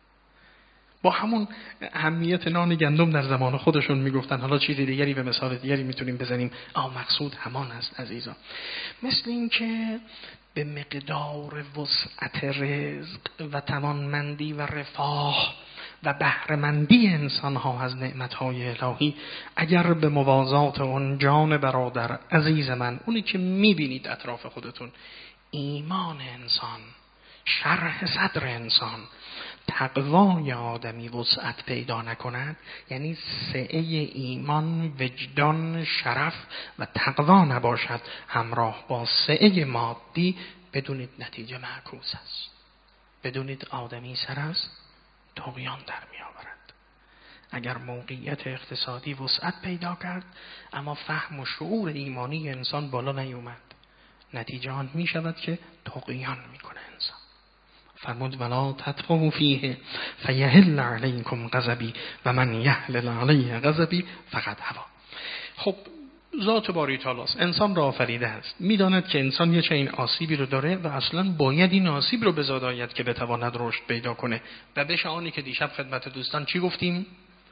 با همون اهمیت نان گندم در زمان خودشون میگفتن. حالا چیز دیگری به مثال دیگری میتونیم بزنیم، اما مقصود همان است عزیزان. مثل این که به مقدار وسعت رزق و توانمندی و رفاه و بهره‌مندی انسان ها از نعمتهای الهی، اگر به موازات اون جان برادر عزیز من، اونی که میبینید اطراف خودتون، ایمان انسان، شرح صدر انسان، تقوای آدمی وسعت پیدا نکند، یعنی سعه ایمان، وجدان، شرف و تقوا نباشد همراه با سعه مادی، بدونید نتیجه معکوس است. بدونید آدمی سر از طغیان در می آورد. اگر موقعیت اقتصادی وسعت پیدا کرد اما فهم و شعور ایمانی انسان بالا نیومد، نتیجه آن می شود که طغیان می کنه انسان. فرمود ولا تطغوا فیه فیحل علیکم غضبی و من یحلل علیه غضبی فقد هوی. خب ذات باری تعالی است، انسان را آفریده است، میداند که انسان یه چنین آسیبی رو داره و اصلا باید این آسیب رو بزاد آید که بتواند رشد پیدا کنه و بشه آنی که دیشب خدمت دوستان چی گفتیم؟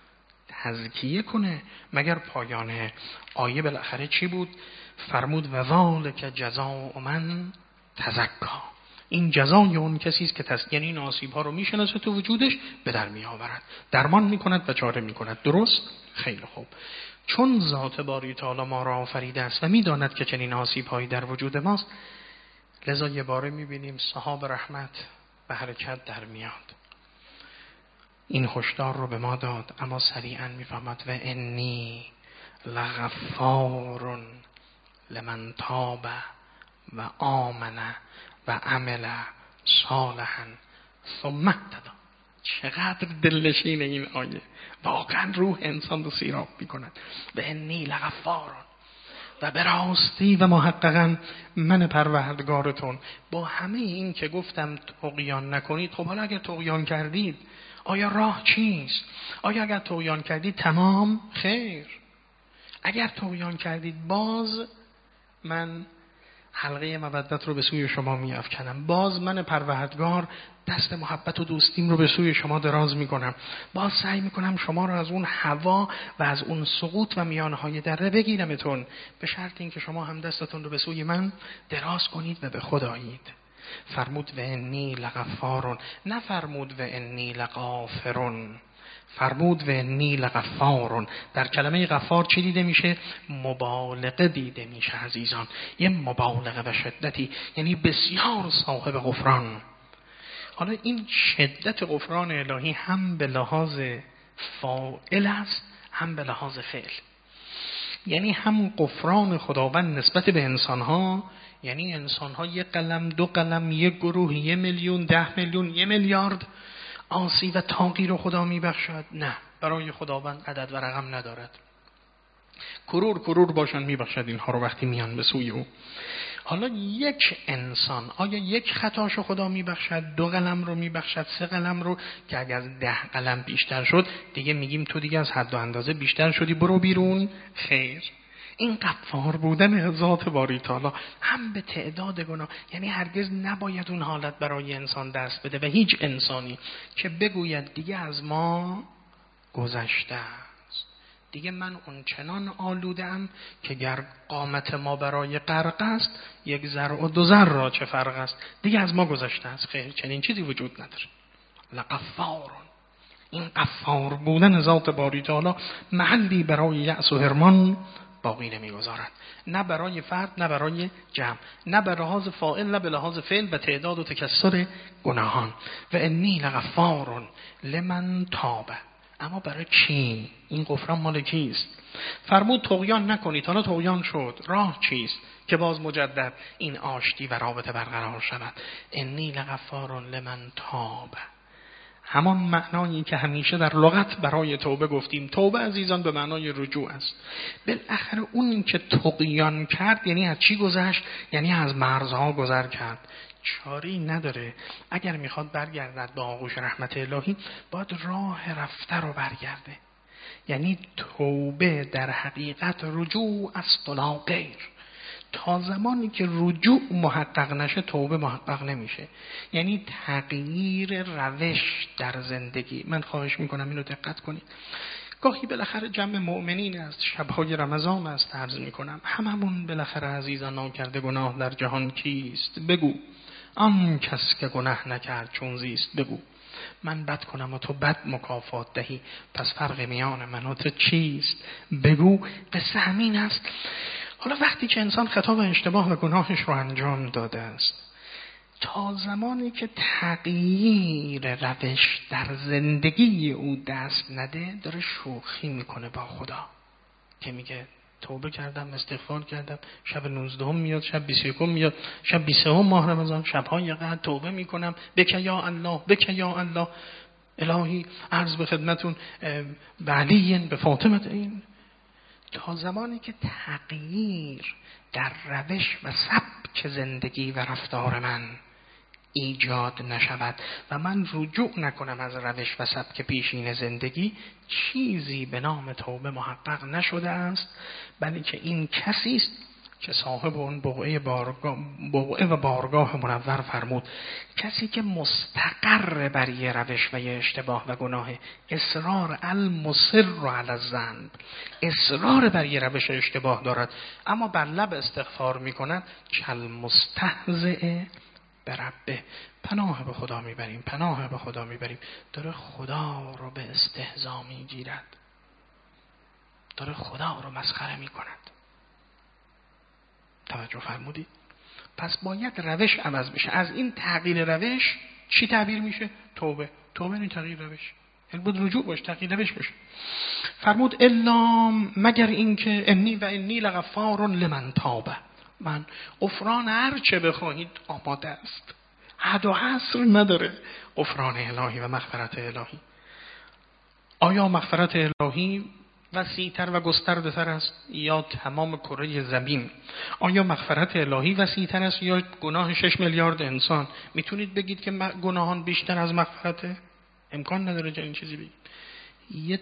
تزکیه کنه. مگر پایان آیه بالاخره چی بود؟ فرمود و ذالک جزاء من تزکا. این جزای اون کسی است که تزکیه، یعنی این آسیب ها رو میشناسه تو وجودش به در می آورد، درمان میکند و چاره میکند. درست؟ خیلی خوب. چون ذات باری تعالی ما را آفریده است و میداند که چنین آسیب هایی در وجود ماست، لذا یه باره میبینیم صحاب رحمت به حرکت در میاد. این هشدار رو به ما داد، اما سریعا میفهمد و انی لغفار لمن تاب و آمن و عمل صالحا ثم اهتدی. چقدر دلنشین این آیه، واقعا روح انسان رو سیراب میکند. و انی لغفار، و به راستی و محققا من پروردگارتون. با همه این که گفتم طغیان نکنید، خب حالا اگر طغیان کردید آیا راه چیست؟ آیا اگر طغیان کردید تمام؟ خیر. اگر طغیان کردید باز من حلقه مودت رو به سوی شما می افکنم، باز من پروردگار دست محبت و دوستیم رو به سوی شما دراز می کنم، باز سعی می کنم شما رو از اون هوا و از اون سقوط و میانهای دره بگیرمتون، به شرط این که شما هم دستتون رو به سوی من دراز کنید و به خود آیید. فرمود و انی لغفارون، نه فرمود و انی لغافرون، فرمود و انی لغفارون. در کلمه غفار چی دیده میشه؟ مبالغه دیده میشه عزیزان، یه مبالغه و شدتی، یعنی بسیار صاحب غفران. حالا این شدت غفران الهی هم به لحاظ فاعل است هم به لحاظ فعل. یعنی هم غفران خداوند نسبت به انسانها، یعنی انسانها یک قلم، دو قلم، یک گروه، یک میلیون، ده میلیون، یک میلیارد آسی و تاقی رو خدا میبخشد؟ نه، برای خداوند عدد و رقم ندارد. کرور کرور باشن میبخشد اینها رو وقتی میان به سوی او. حالا یک انسان آیا یک خطاشو خدا میبخشد؟ دو قلم رو میبخشد؟ سه قلم رو؟ که اگر از ده قلم بیشتر شد دیگه میگیم تو دیگه از حد و اندازه بیشتر شدی برو بیرون؟ خیر. این غفار بودن ذات باری تعالی هم به تعداد گناه، یعنی هرگز نباید اون حالت برای انسان دست بده و هیچ انسانی که بگوید دیگه از ما گذشته است، دیگه من اون چنان آلودم که گر قامت ما برای غرق است یک ذره و دو ذره را چه فرق است، دیگه از ما گذشته است. خیر، چنین چیزی وجود نداره. لغفارون، این غفار بودن ذات باری تعالی محلی برای یأس و حرمان باقی نمیگذارد، نه برای فرد نه برای جمع، نه به لحاظ فاعل نه به لحاظ فعل و تعداد و تکثر گناهان. و انی لغفار لمن تاب. اما برای کی این غفران؟ مال کیست؟ فرمود طغیان نکنید. حالا طغیان شد، راه چیست که باز مجدد این آشتی و رابطه برقرار شود؟ انی لغفار لمن تاب، همان معنایی که همیشه در لغت برای توبه گفتیم. توبه عزیزان به معنای رجوع است. بالاخره اون که طغیان کرد یعنی از چی گذشت؟ یعنی از مرزها گذر کرد. چاری نداره، اگر میخواد برگردد به آغوش رحمت الهی باید راه رفته رو برگرده. یعنی توبه در حقیقت رجوع است و لا غیر. تا زمانی که رجوع محقق نشه توبه محقق نمیشه. یعنی تغییر روش در زندگی. من خواهش میکنم اینو دقت کنید. گاهی بالاخره جمع مؤمنین است، شبهای رمضان است، عرض میکنم هممون بالاخره عزیزان ناکرده گناه در جهان کیست؟ بگو. آن کس که گناه نکرد چون زیست. بگو من بد کنم و تو بد مکافات دهی، پس فرق میان من و تو چیست؟ بگو. قصه همین است. حالا وقتی که انسان خطا و اشتباه و گناهش رو انجام داده است، تا زمانی که تغییر روش در زندگی او دست نده داره شوخی میکنه با خدا که میگه توبه کردم، استغفار کردم، شب نوزدهم میاد، شب بیست و یکم میاد، شب بیست و سوم ماه رمضان، شبهای قدر توبه میکنم، بک یا الله، بک یا الله. الهی عرض به خدمتون به علی به فاطمه. این تا زمانی که تغییر در روش و سبک زندگی و رفتار من ایجاد نشود و من رجوع نکنم از روش و سبک پیشین زندگی، چیزی به نام توبه محقق نشده است، بلکه این کسی است که صاحب اون بقعه, بارگاه بقعه و بارگاه منور فرمود. کسی که مستقر بر یه روش و یه اشتباه و گناه، اصرار المصر علی الذنب، اصرار بر یه روش و اشتباه دارد، اما بر لب استغفار میکند، کل مستهزئ بربه. پناه به خدا میبریم، پناه به خدا میبریم. داره خدا رو به استهزا میگیرد، داره خدا رو مسخره میکند. توجه فرمودید؟ پس باید روش عوض بشه. از این تغییر روش چی تعبیر میشه؟ توبه. توبه این تغییر روش. یعنی بود رجوع باش، تغییر روش باشه. فرمود الا مگر اینکه انی و انی لغفار لمن تاب، من غفران هر چه بخواهید آماده است، حد و حصر نداره غفران الهی و مغفرت الهی. آیا مغفرت الهی وسیع‌تر و گسترده‌تر است یا تمام کره زمین؟ آیا مغفرت الهی وسیع‌تر است یا گناه شش میلیارد انسان؟ میتونید بگید که گناهان بیشتر از مغفرته؟ امکان نداره چنین چیزی بگید. یه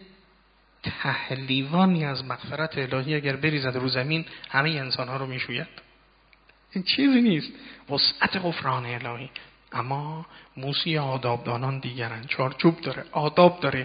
تهلیوانی از مغفرت الهی اگر بریزد رو زمین همه انسان‌ها رو میشوید. این چیزی نیست وسعت غفران الهی. اما موسی آدابدانان دیگرن، چارچوب داره، آداب داره،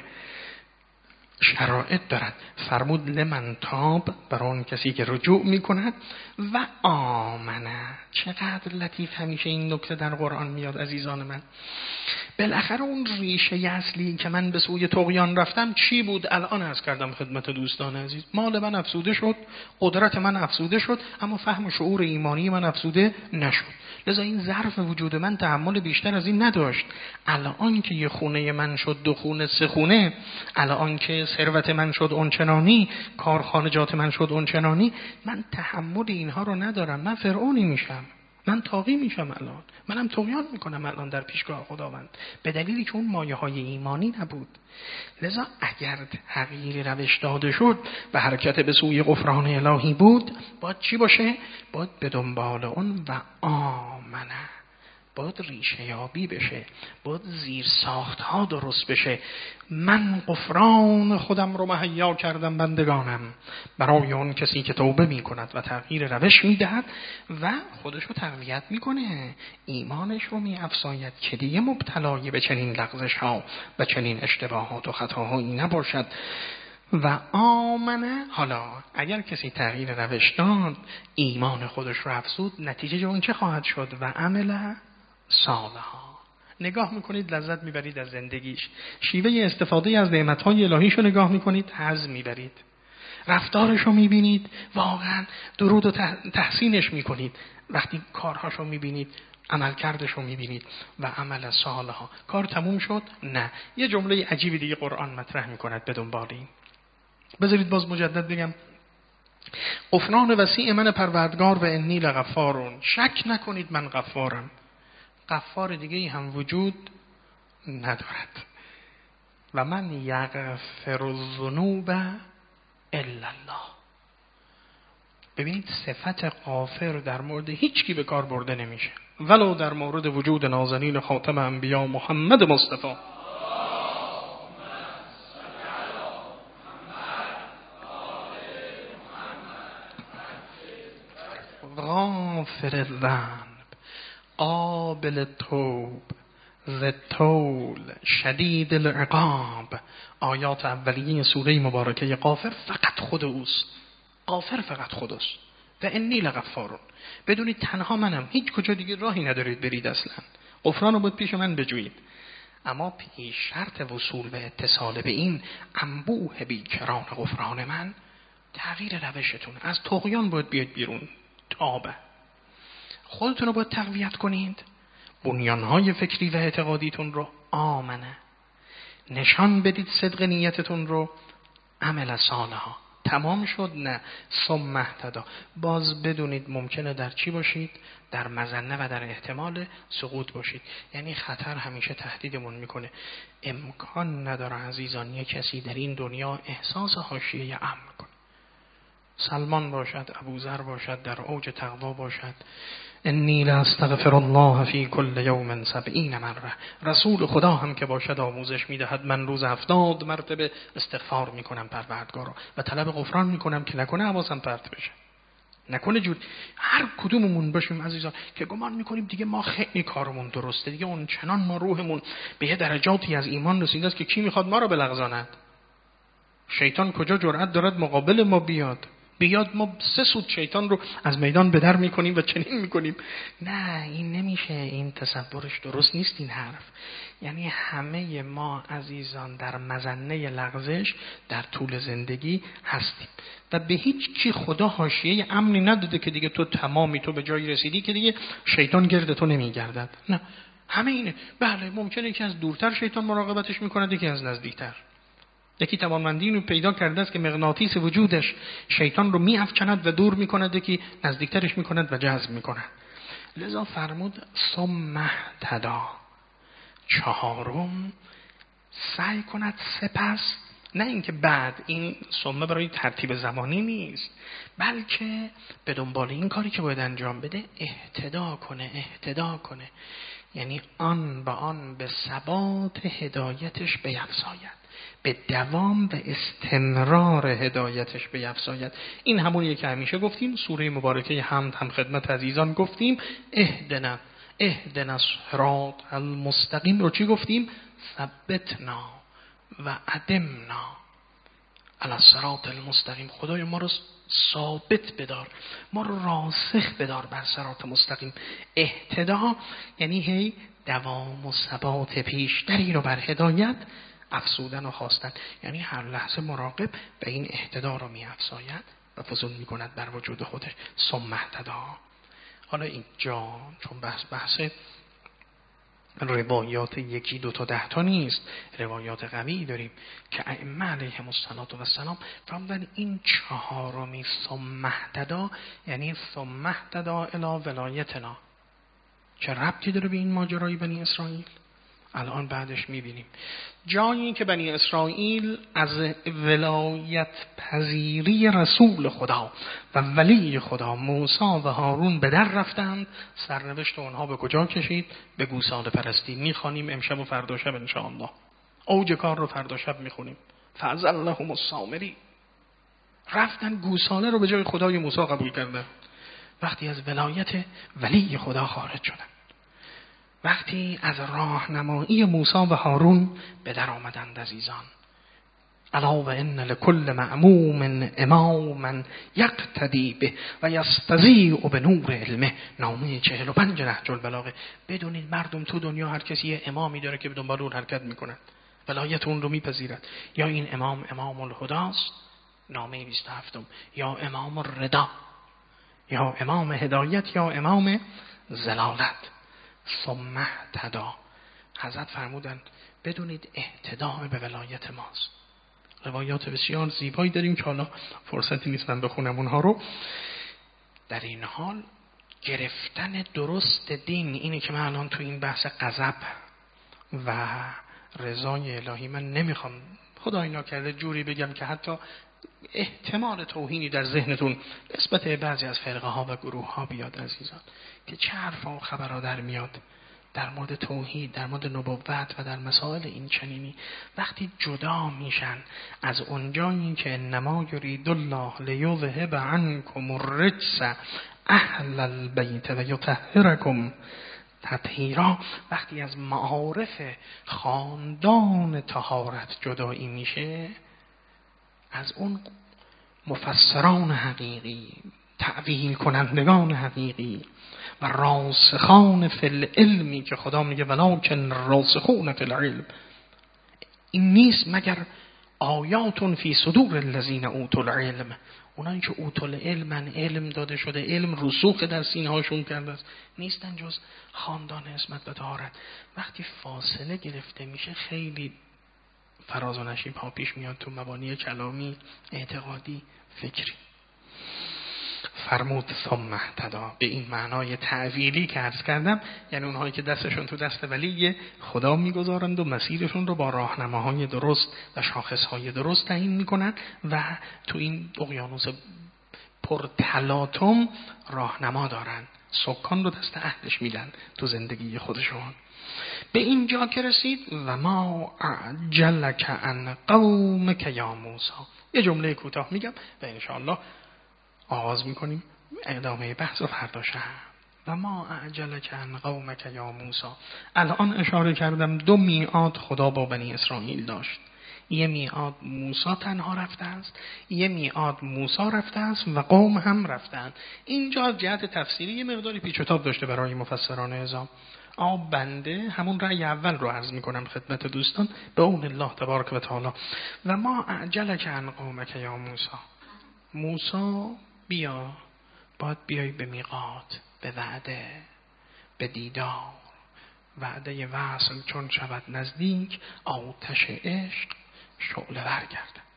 شرایط دارد. فرمود لمن تاب، برای اون کسی که رجوع میکند، و آمنه. چقدر لطیف همیشه این نکته در قرآن میاد عزیزان من. بالاخره اون ریشه اصلی که من به سوی طغیان رفتم چی بود؟ الان عرض کردم خدمت دوستان عزیز، مال من افسوده شد، قدرت من افسوده شد، اما فهم و شعور ایمانی من افسوده نشد. لذا این ظرف وجود من تحمل بیشتر از این نداشت. الان که یه خونه من شد دو خونه سه خونه، الان که ثروت من شد اونچنانی، کارخانجات من شد اونچنانی، من تحمل اینها رو ندارم. من فرعونی میشم، من طاغی میشم، الان منم طغیان میکنم الان در پیشگاه خداوند، به دلیلی که اون مایه های ایمانی نبود. لذا اگر تغییر روش داده شد و حرکت به سوی غفران الهی بود، باید چی باشه؟ باید به دنبال اون و آمنه، باید ریشه یابی بشه، باید زیر ساخت ها درست بشه. من غفران خودم رو مهیا کردم بندگانم برای اون کسی که توبه می کند و تغییر روش می دهد و خودش رو تقویت می کنه، ایمانش رو می افزاید که دیگه مبتلای به چنین لغزش ها و چنین اشتباهات و خطاهایی نباشد. و آمنه، حالا اگر کسی تغییر روش داد، ایمان خودش رو افزود، نتیجه اون چه خواهد شد؟ و عمل صالحا. نگاه میکنید لذت میبرید از زندگیش، شیوه استفاده از نعمتهای الهیشو نگاه میکنید حظ میبرید، رفتارشو میبینید واقعا درود و تحسینش میکنید. وقتی کارهاشو میبینید، عملکردشو میبینید و عمل صالحا. کار تموم شد؟ نه. یه جمله عجیبی دیگه قرآن مطرح میکند به دنبال این. بذارید باز مجدد بگم، غفران وسیع من پروردگار و انی لغفارون، شک نکنید من غفارم. غفار دیگه هم وجود ندارد. و من یغفر الذنوب الا الله. ببینید صفت غافر در مورد هیچ کی به کار برده نمیشه، ولو در مورد وجود نازنین خاتم انبیا محمد مصطفی. غافر الذنب قابل توب ذی الطول شدید العقاب. آیات اولیه سوره مبارکه غافر فقط خود اوست. غافر فقط خودست. و انی لغفارون. بدونید تنها منم، هیچ کجا دیگه راهی ندارید برید اصلا. غفران رو باید پیش من بجویید. اما پیش شرط وصول به اتصال به این انبوه بیکران غفران من، تغییر روشتون. از طغیان باید بیاد بیرون. تابه. خودتون رو باید تقویت کنید، بنیانهای فکری و اعتقادیتون رو آمنه، نشان بدید صدق نیتتون رو، عمل صالحا. تمام شد؟ نه. ثم اهتدی. باز بدونید ممکنه در چی باشید؟ در مظنه و در احتمال سقوط باشید. یعنی خطر همیشه تهدیدمون میکنه. امکان نداره عزیزان یک کسی در این دنیا احساس حاشیه امن کنه. سلمان باشد، ابوذر باشد، در اوج تقوا باشد، انی لاستغفر الله فی کل یوم سبعین مره. رسول خدا هم که باشد آموزش میدهد من روز هفتاد مرتبه استغفار میکنم پروردگارا و طلب غفران میکنم که نکنه حواسم پرت بشه، نکنه جود. هر کدوممون باشیم عزیزان که گمان میکنیم دیگه ما خیلی کارمون درسته، دیگه اون چنان ما روحمون به یه درجاتی از ایمان رسیده است که کی میخواد ما رو بلغزاند؟ شیطان کجا جرأت دارد مقابل ما بیاد؟ بیاد ما سه سود شیطان رو از میدان به در میکنیم و چنین میکنیم. نه، این نمیشه. این تصورش درست نیست این حرف. یعنی همه ما عزیزان در مظنه لغزش در طول زندگی هستیم و به هیچ کی خدا حاشیه امنی نداده که دیگه تو تمامی، تو به جایی رسیدی که دیگه شیطان گرد تو نمیگردد. نه، همه اینه. بله ممکنه یکی از دورتر شیطان مراقبتش میکنه، یکی از نزدیکتر. یکی توانمندی اینو پیدا کرده است که مغناطیس وجودش شیطان رو میافکند و دور میکند، یکی نزدیکترش میکند و جذب میکند. لذا فرمود ثم اهتدی، چهارم سعی کند سپس، نه اینکه بعد، این ثم برای ترتیب زمانی نیست، بلکه به دنبال این کاری که باید انجام بده اهتدا کنه. اهتدا کنه یعنی آن با آن به ثبات هدایتش بیفزاید، به دوام و استمرار هدایتش بیفزاید. این همونیه که همیشه گفتیم، سوره مبارکه حمد هم خدمت عزیزان گفتیم، اهدنا اهدنا الصراط المستقیم رو چی گفتیم؟ ثبتنا و ادمنا علی الصراط المستقیم. خدای ما رو ثابت بدار، ما رو راسخ بدار بر صراط مستقیم. اهتدا یعنی هی دوام و ثبات پیشتری رو بر هدایت افزودن و خواستن، یعنی هر لحظه مراقب به این اهتدا رو می افزاید و فزون می کند بر وجود خودش. ثم اهتدا. حالا اینجا چون بحث بحث روایات یکی دو تا ده تا نیست، روایات قوی داریم که ائمه علیهم السلام فرمودن این چهارمی ثم اهتدا یعنی ثم اهتدا الی ولایتنا. چه ربطی داره به این ماجرای بنی اسرائیل؟ الان بعدش میبینیم جایی که بنی اسرائیل از ولایت پذیری رسول خدا و ولی خدا موسی و هارون به در رفتند، سرنوشت اونها به کجا کشید؟ به گوساله پرستی. میخوانیم امشب و فردا شب انشاءالله، اوج کار رو فردا شب میخونیم. فأزلهم السامری، رفتن گوساله رو به جای خدای موسی قبول کردن. وقتی از ولایت ولی خدا خارج شدن، وقتی از راهنمایی موسی و هارون به در آمدند عزیزان. الا و ان لکل معموم اماما یقتدی به و یستضیء بنور علمه، نامه چهل و پنج نهج البلاغه. بدونید مردم تو دنیا هر کسی یه امامی داره که به دنبال اون حرکت میکنه، ولایت اون رو میپذیرد. یا این امام امام الهداست، نامه بیست و هفت، یا امام الردا، یا امام هدایت، یا امام ضلالت. ثم اهتدا. حضرت فرمودند بدونید اهتداء به ولایت ماست. روایات بسیار زیبایی داریم که حالا فرصتی نیست من بخونم اونها رو. در این حال گرفتن درست دین، اینه که من الان تو این بحث غضب و رضای الهی من نمیخوام خدای ناکرده جوری بگم که حتی احتمال توهینی در ذهنتون نسبت بعضی از فرقه ها و گروه ها بیاد عزیزان، که چه حرفا و خبرها در میاد در مورد توحید، در مورد نبوت و در مسائل این چنینی. وقتی جدا میشن از اونجایی که انما یرید الله لیذهب عنکم الرجس اهل البیت و یطهرکم تطهیرا، وقتی از معارف خاندان طهارت جدایی میشه، از اون مفسران حقیقی، تعویل کنندگان حقیقی و راسخان فی العلمی که خدا میگه ولکن راسخون فی العلم، این نیست مگر آیاتون فی صدور الذین اوتوا العلم، اونایی که اوتوا العلم، علم داده شده، علم رسوخ در سینه هاشون کرده است، نیستن جز خاندان عصمت و طهارت. وقتی فاصله گرفته میشه خیلی فراز و نشیب ها پیش میاد تو مبانی کلامی، اعتقادی، فکری. فرمود ثم اهتدا به این معنای تعویلی که عرض کردم، یعنی اونهایی که دستشون تو دست ولی خدا میگذارند و مسیرشون رو با راهنماهای درست و شاخصهای درست تعیین میکنن و تو این اقیانوس پرتلاطم راهنما دارن، سکان رو دست عهدش میدن تو زندگی خودشون. به اینجا که رسید و ما اعجلک عن قومک یا موسی، یه جمله کوتاه میگم و انشاءالله آغاز میکنیم ادامه بحث و فردا شب. و ما اعجلک عن قومک یا موسی، الان اشاره کردم دو میعاد خدا با بنی اسرائیل داشت. یه میعاد موسی تنها رفته است، یه میعاد موسی رفته است و قوم هم رفتن. اینجا جهت تفسیری یه مقداری پیچ و تاب داشته برای مفسران اعظام. آب بنده همون رأی اول رو عرض میکنم خدمت دوستان به اون الله تبارک و تعالی. و ما اعجلک عن قومک یا موسی، موسی بیا، باید بیای به میقات، به وعده، به دیدار، وعده وصل چون شود نزدیک، آتش عشق شعله ور گردد.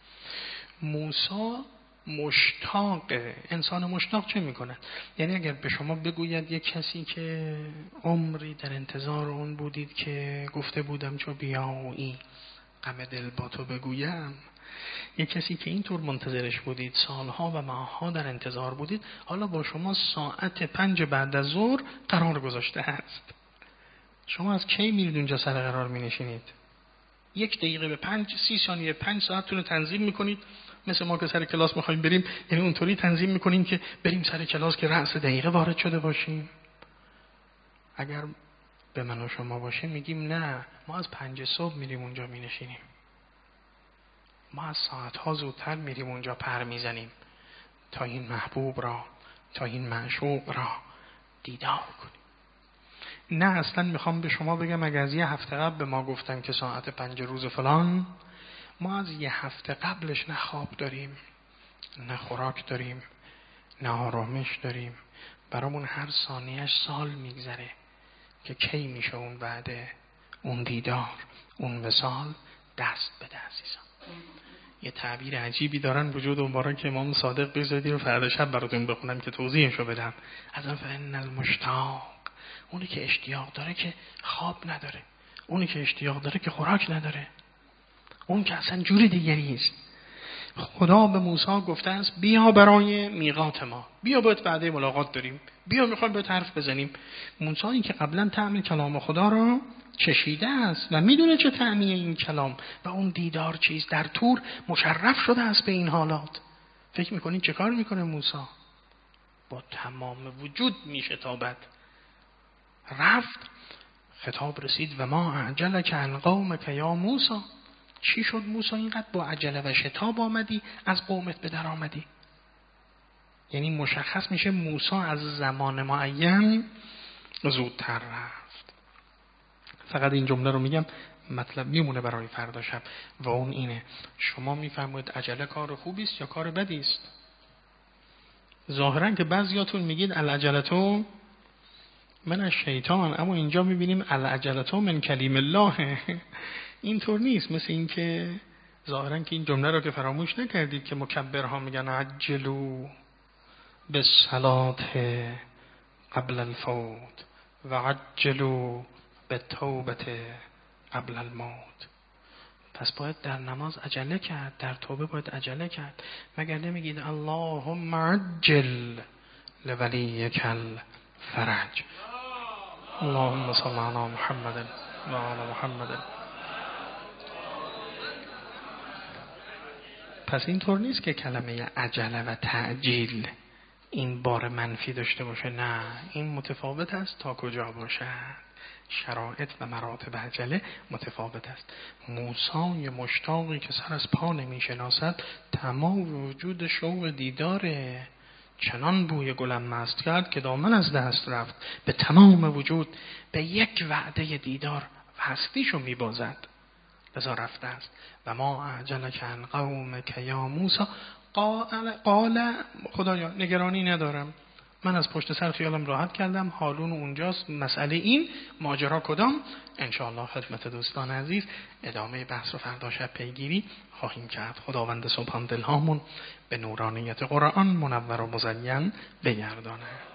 موسی مشتاق، انسان مشتاق چه میکنه؟ یعنی اگر به شما بگوید یک کسی که عمری در انتظار اون بودید که گفته بودم چو بیایی غم دل با تو بگویم، یک کسی که اینطور منتظرش بودید، سالها و ماهها در انتظار بودید، حالا با شما ساعت پنج بعد از ظهر قرار گذاشته است. شما از کی میرید اونجا سر قرار می نشینید؟ یک دقیقه به پنج، سی ثانیه، پنج ساعتتون رو تنظیم میکنید. مثل ما که سر کلاس میخوایم بریم، یعنی اونطوری تنظیم میکنیم که بریم سر کلاس که رأس دقیقه وارد شده باشیم. اگر به من و شما باشه میگیم نه، ما از پنج صبح میریم اونجا مینشینیم، ما از ساعتها زودتر میریم اونجا پر میزنیم تا این محبوب را، تا این معشوق را دیدار کنیم. نه اصلا میخوام به شما بگم اگر از یه هفته قبل به ما گفتن که ساعت پنج روز فلان، ما از یه هفته قبلش نه خواب داریم، نه خوراک داریم، نه آرامش داریم. برامون هر ثانیهش سال میگذره که کی میشه اون وعده، اون دیدار، اون وصال دست بده. عزیزان یه تعبیر عجیبی دارن وجود مبارک که امام صادق بذاری رو فردا شب براتون بخونم که توضیحشو بدم. از اون فن المشتاق، اونی که اشتیاق داره که خواب نداره، اونی که اشتیاق داره که خوراک نداره، اون که اصلا جوری دیگری است. خدا به موسی گفته است بیا برای میقات ما، بیا باید بعد ملاقات داریم، بیا میخوایم باید حرف بزنیم. موسی این که قبلا طعم کلام خدا را چشیده است و میدونه چه طعمی این کلام و اون دیدار چیز، در طور مشرف شده است به این حالات. فکر میکنین چه کار میکنه موسی؟ با تمام وجود میشتابد. رفت، خطاب رسید و ما اعجلک عن قومک یا موسی. چی شد موسی اینقدر با عجله و شتاب آمدی از قومت به در آمدی؟ یعنی مشخص میشه موسی از زمان معین زودتر رفت. فقط این جمله رو میگم، مطلب میمونه برای فردا شب و اون اینه: شما میفرمایید عجله کار خوبی است یا کار بدی است؟ ظاهرا که بعضیاتون میگید العجلتو من از شیطان، اما اینجا میبینیم العجلتو من کلیم الله. اینطور نیست. مثل این که ظاهرا که این جمله رو که فراموش نکردید که مکبرها میگن عجلو بالصلاة قبل الفوت و عجلو بالتوبة قبل الموت. پس باید در نماز عجله کرد، در توبه باید عجله کرد. مگر نمیگید اللهم عجل لولیک الفرج؟ اللهم صل علی محمد و علی محمد. پس اینطور نیست که کلمه عجله و تعجیل این بار منفی داشته باشه، نه، این متفاوت است تا کجا باشد. شرایط و مراتب عجله متفاوت است. موسی مشتاقی که سر از پا نمی شناسد، تمام وجود شوق دیداره. چنان بوی گلم مست کرد که دامن از دست رفت. به تمام وجود به یک وعده دیدار و هستیشو می بازد. لذا رفته است. و ما اعجلک عن قومک یا موسی قال, قال خدایا نگرانی ندارم، من از پشت سر خیالم راحت کردم، حالون اونجاست. مسئله این ماجرا کدام؟ انشاءالله خدمت دوستان عزیز ادامه بحث رو فردا شب پیگیری خواهیم کرد. خداوند سبحان دلهامون به نورانیت قرآن منور و مزین بگردانه.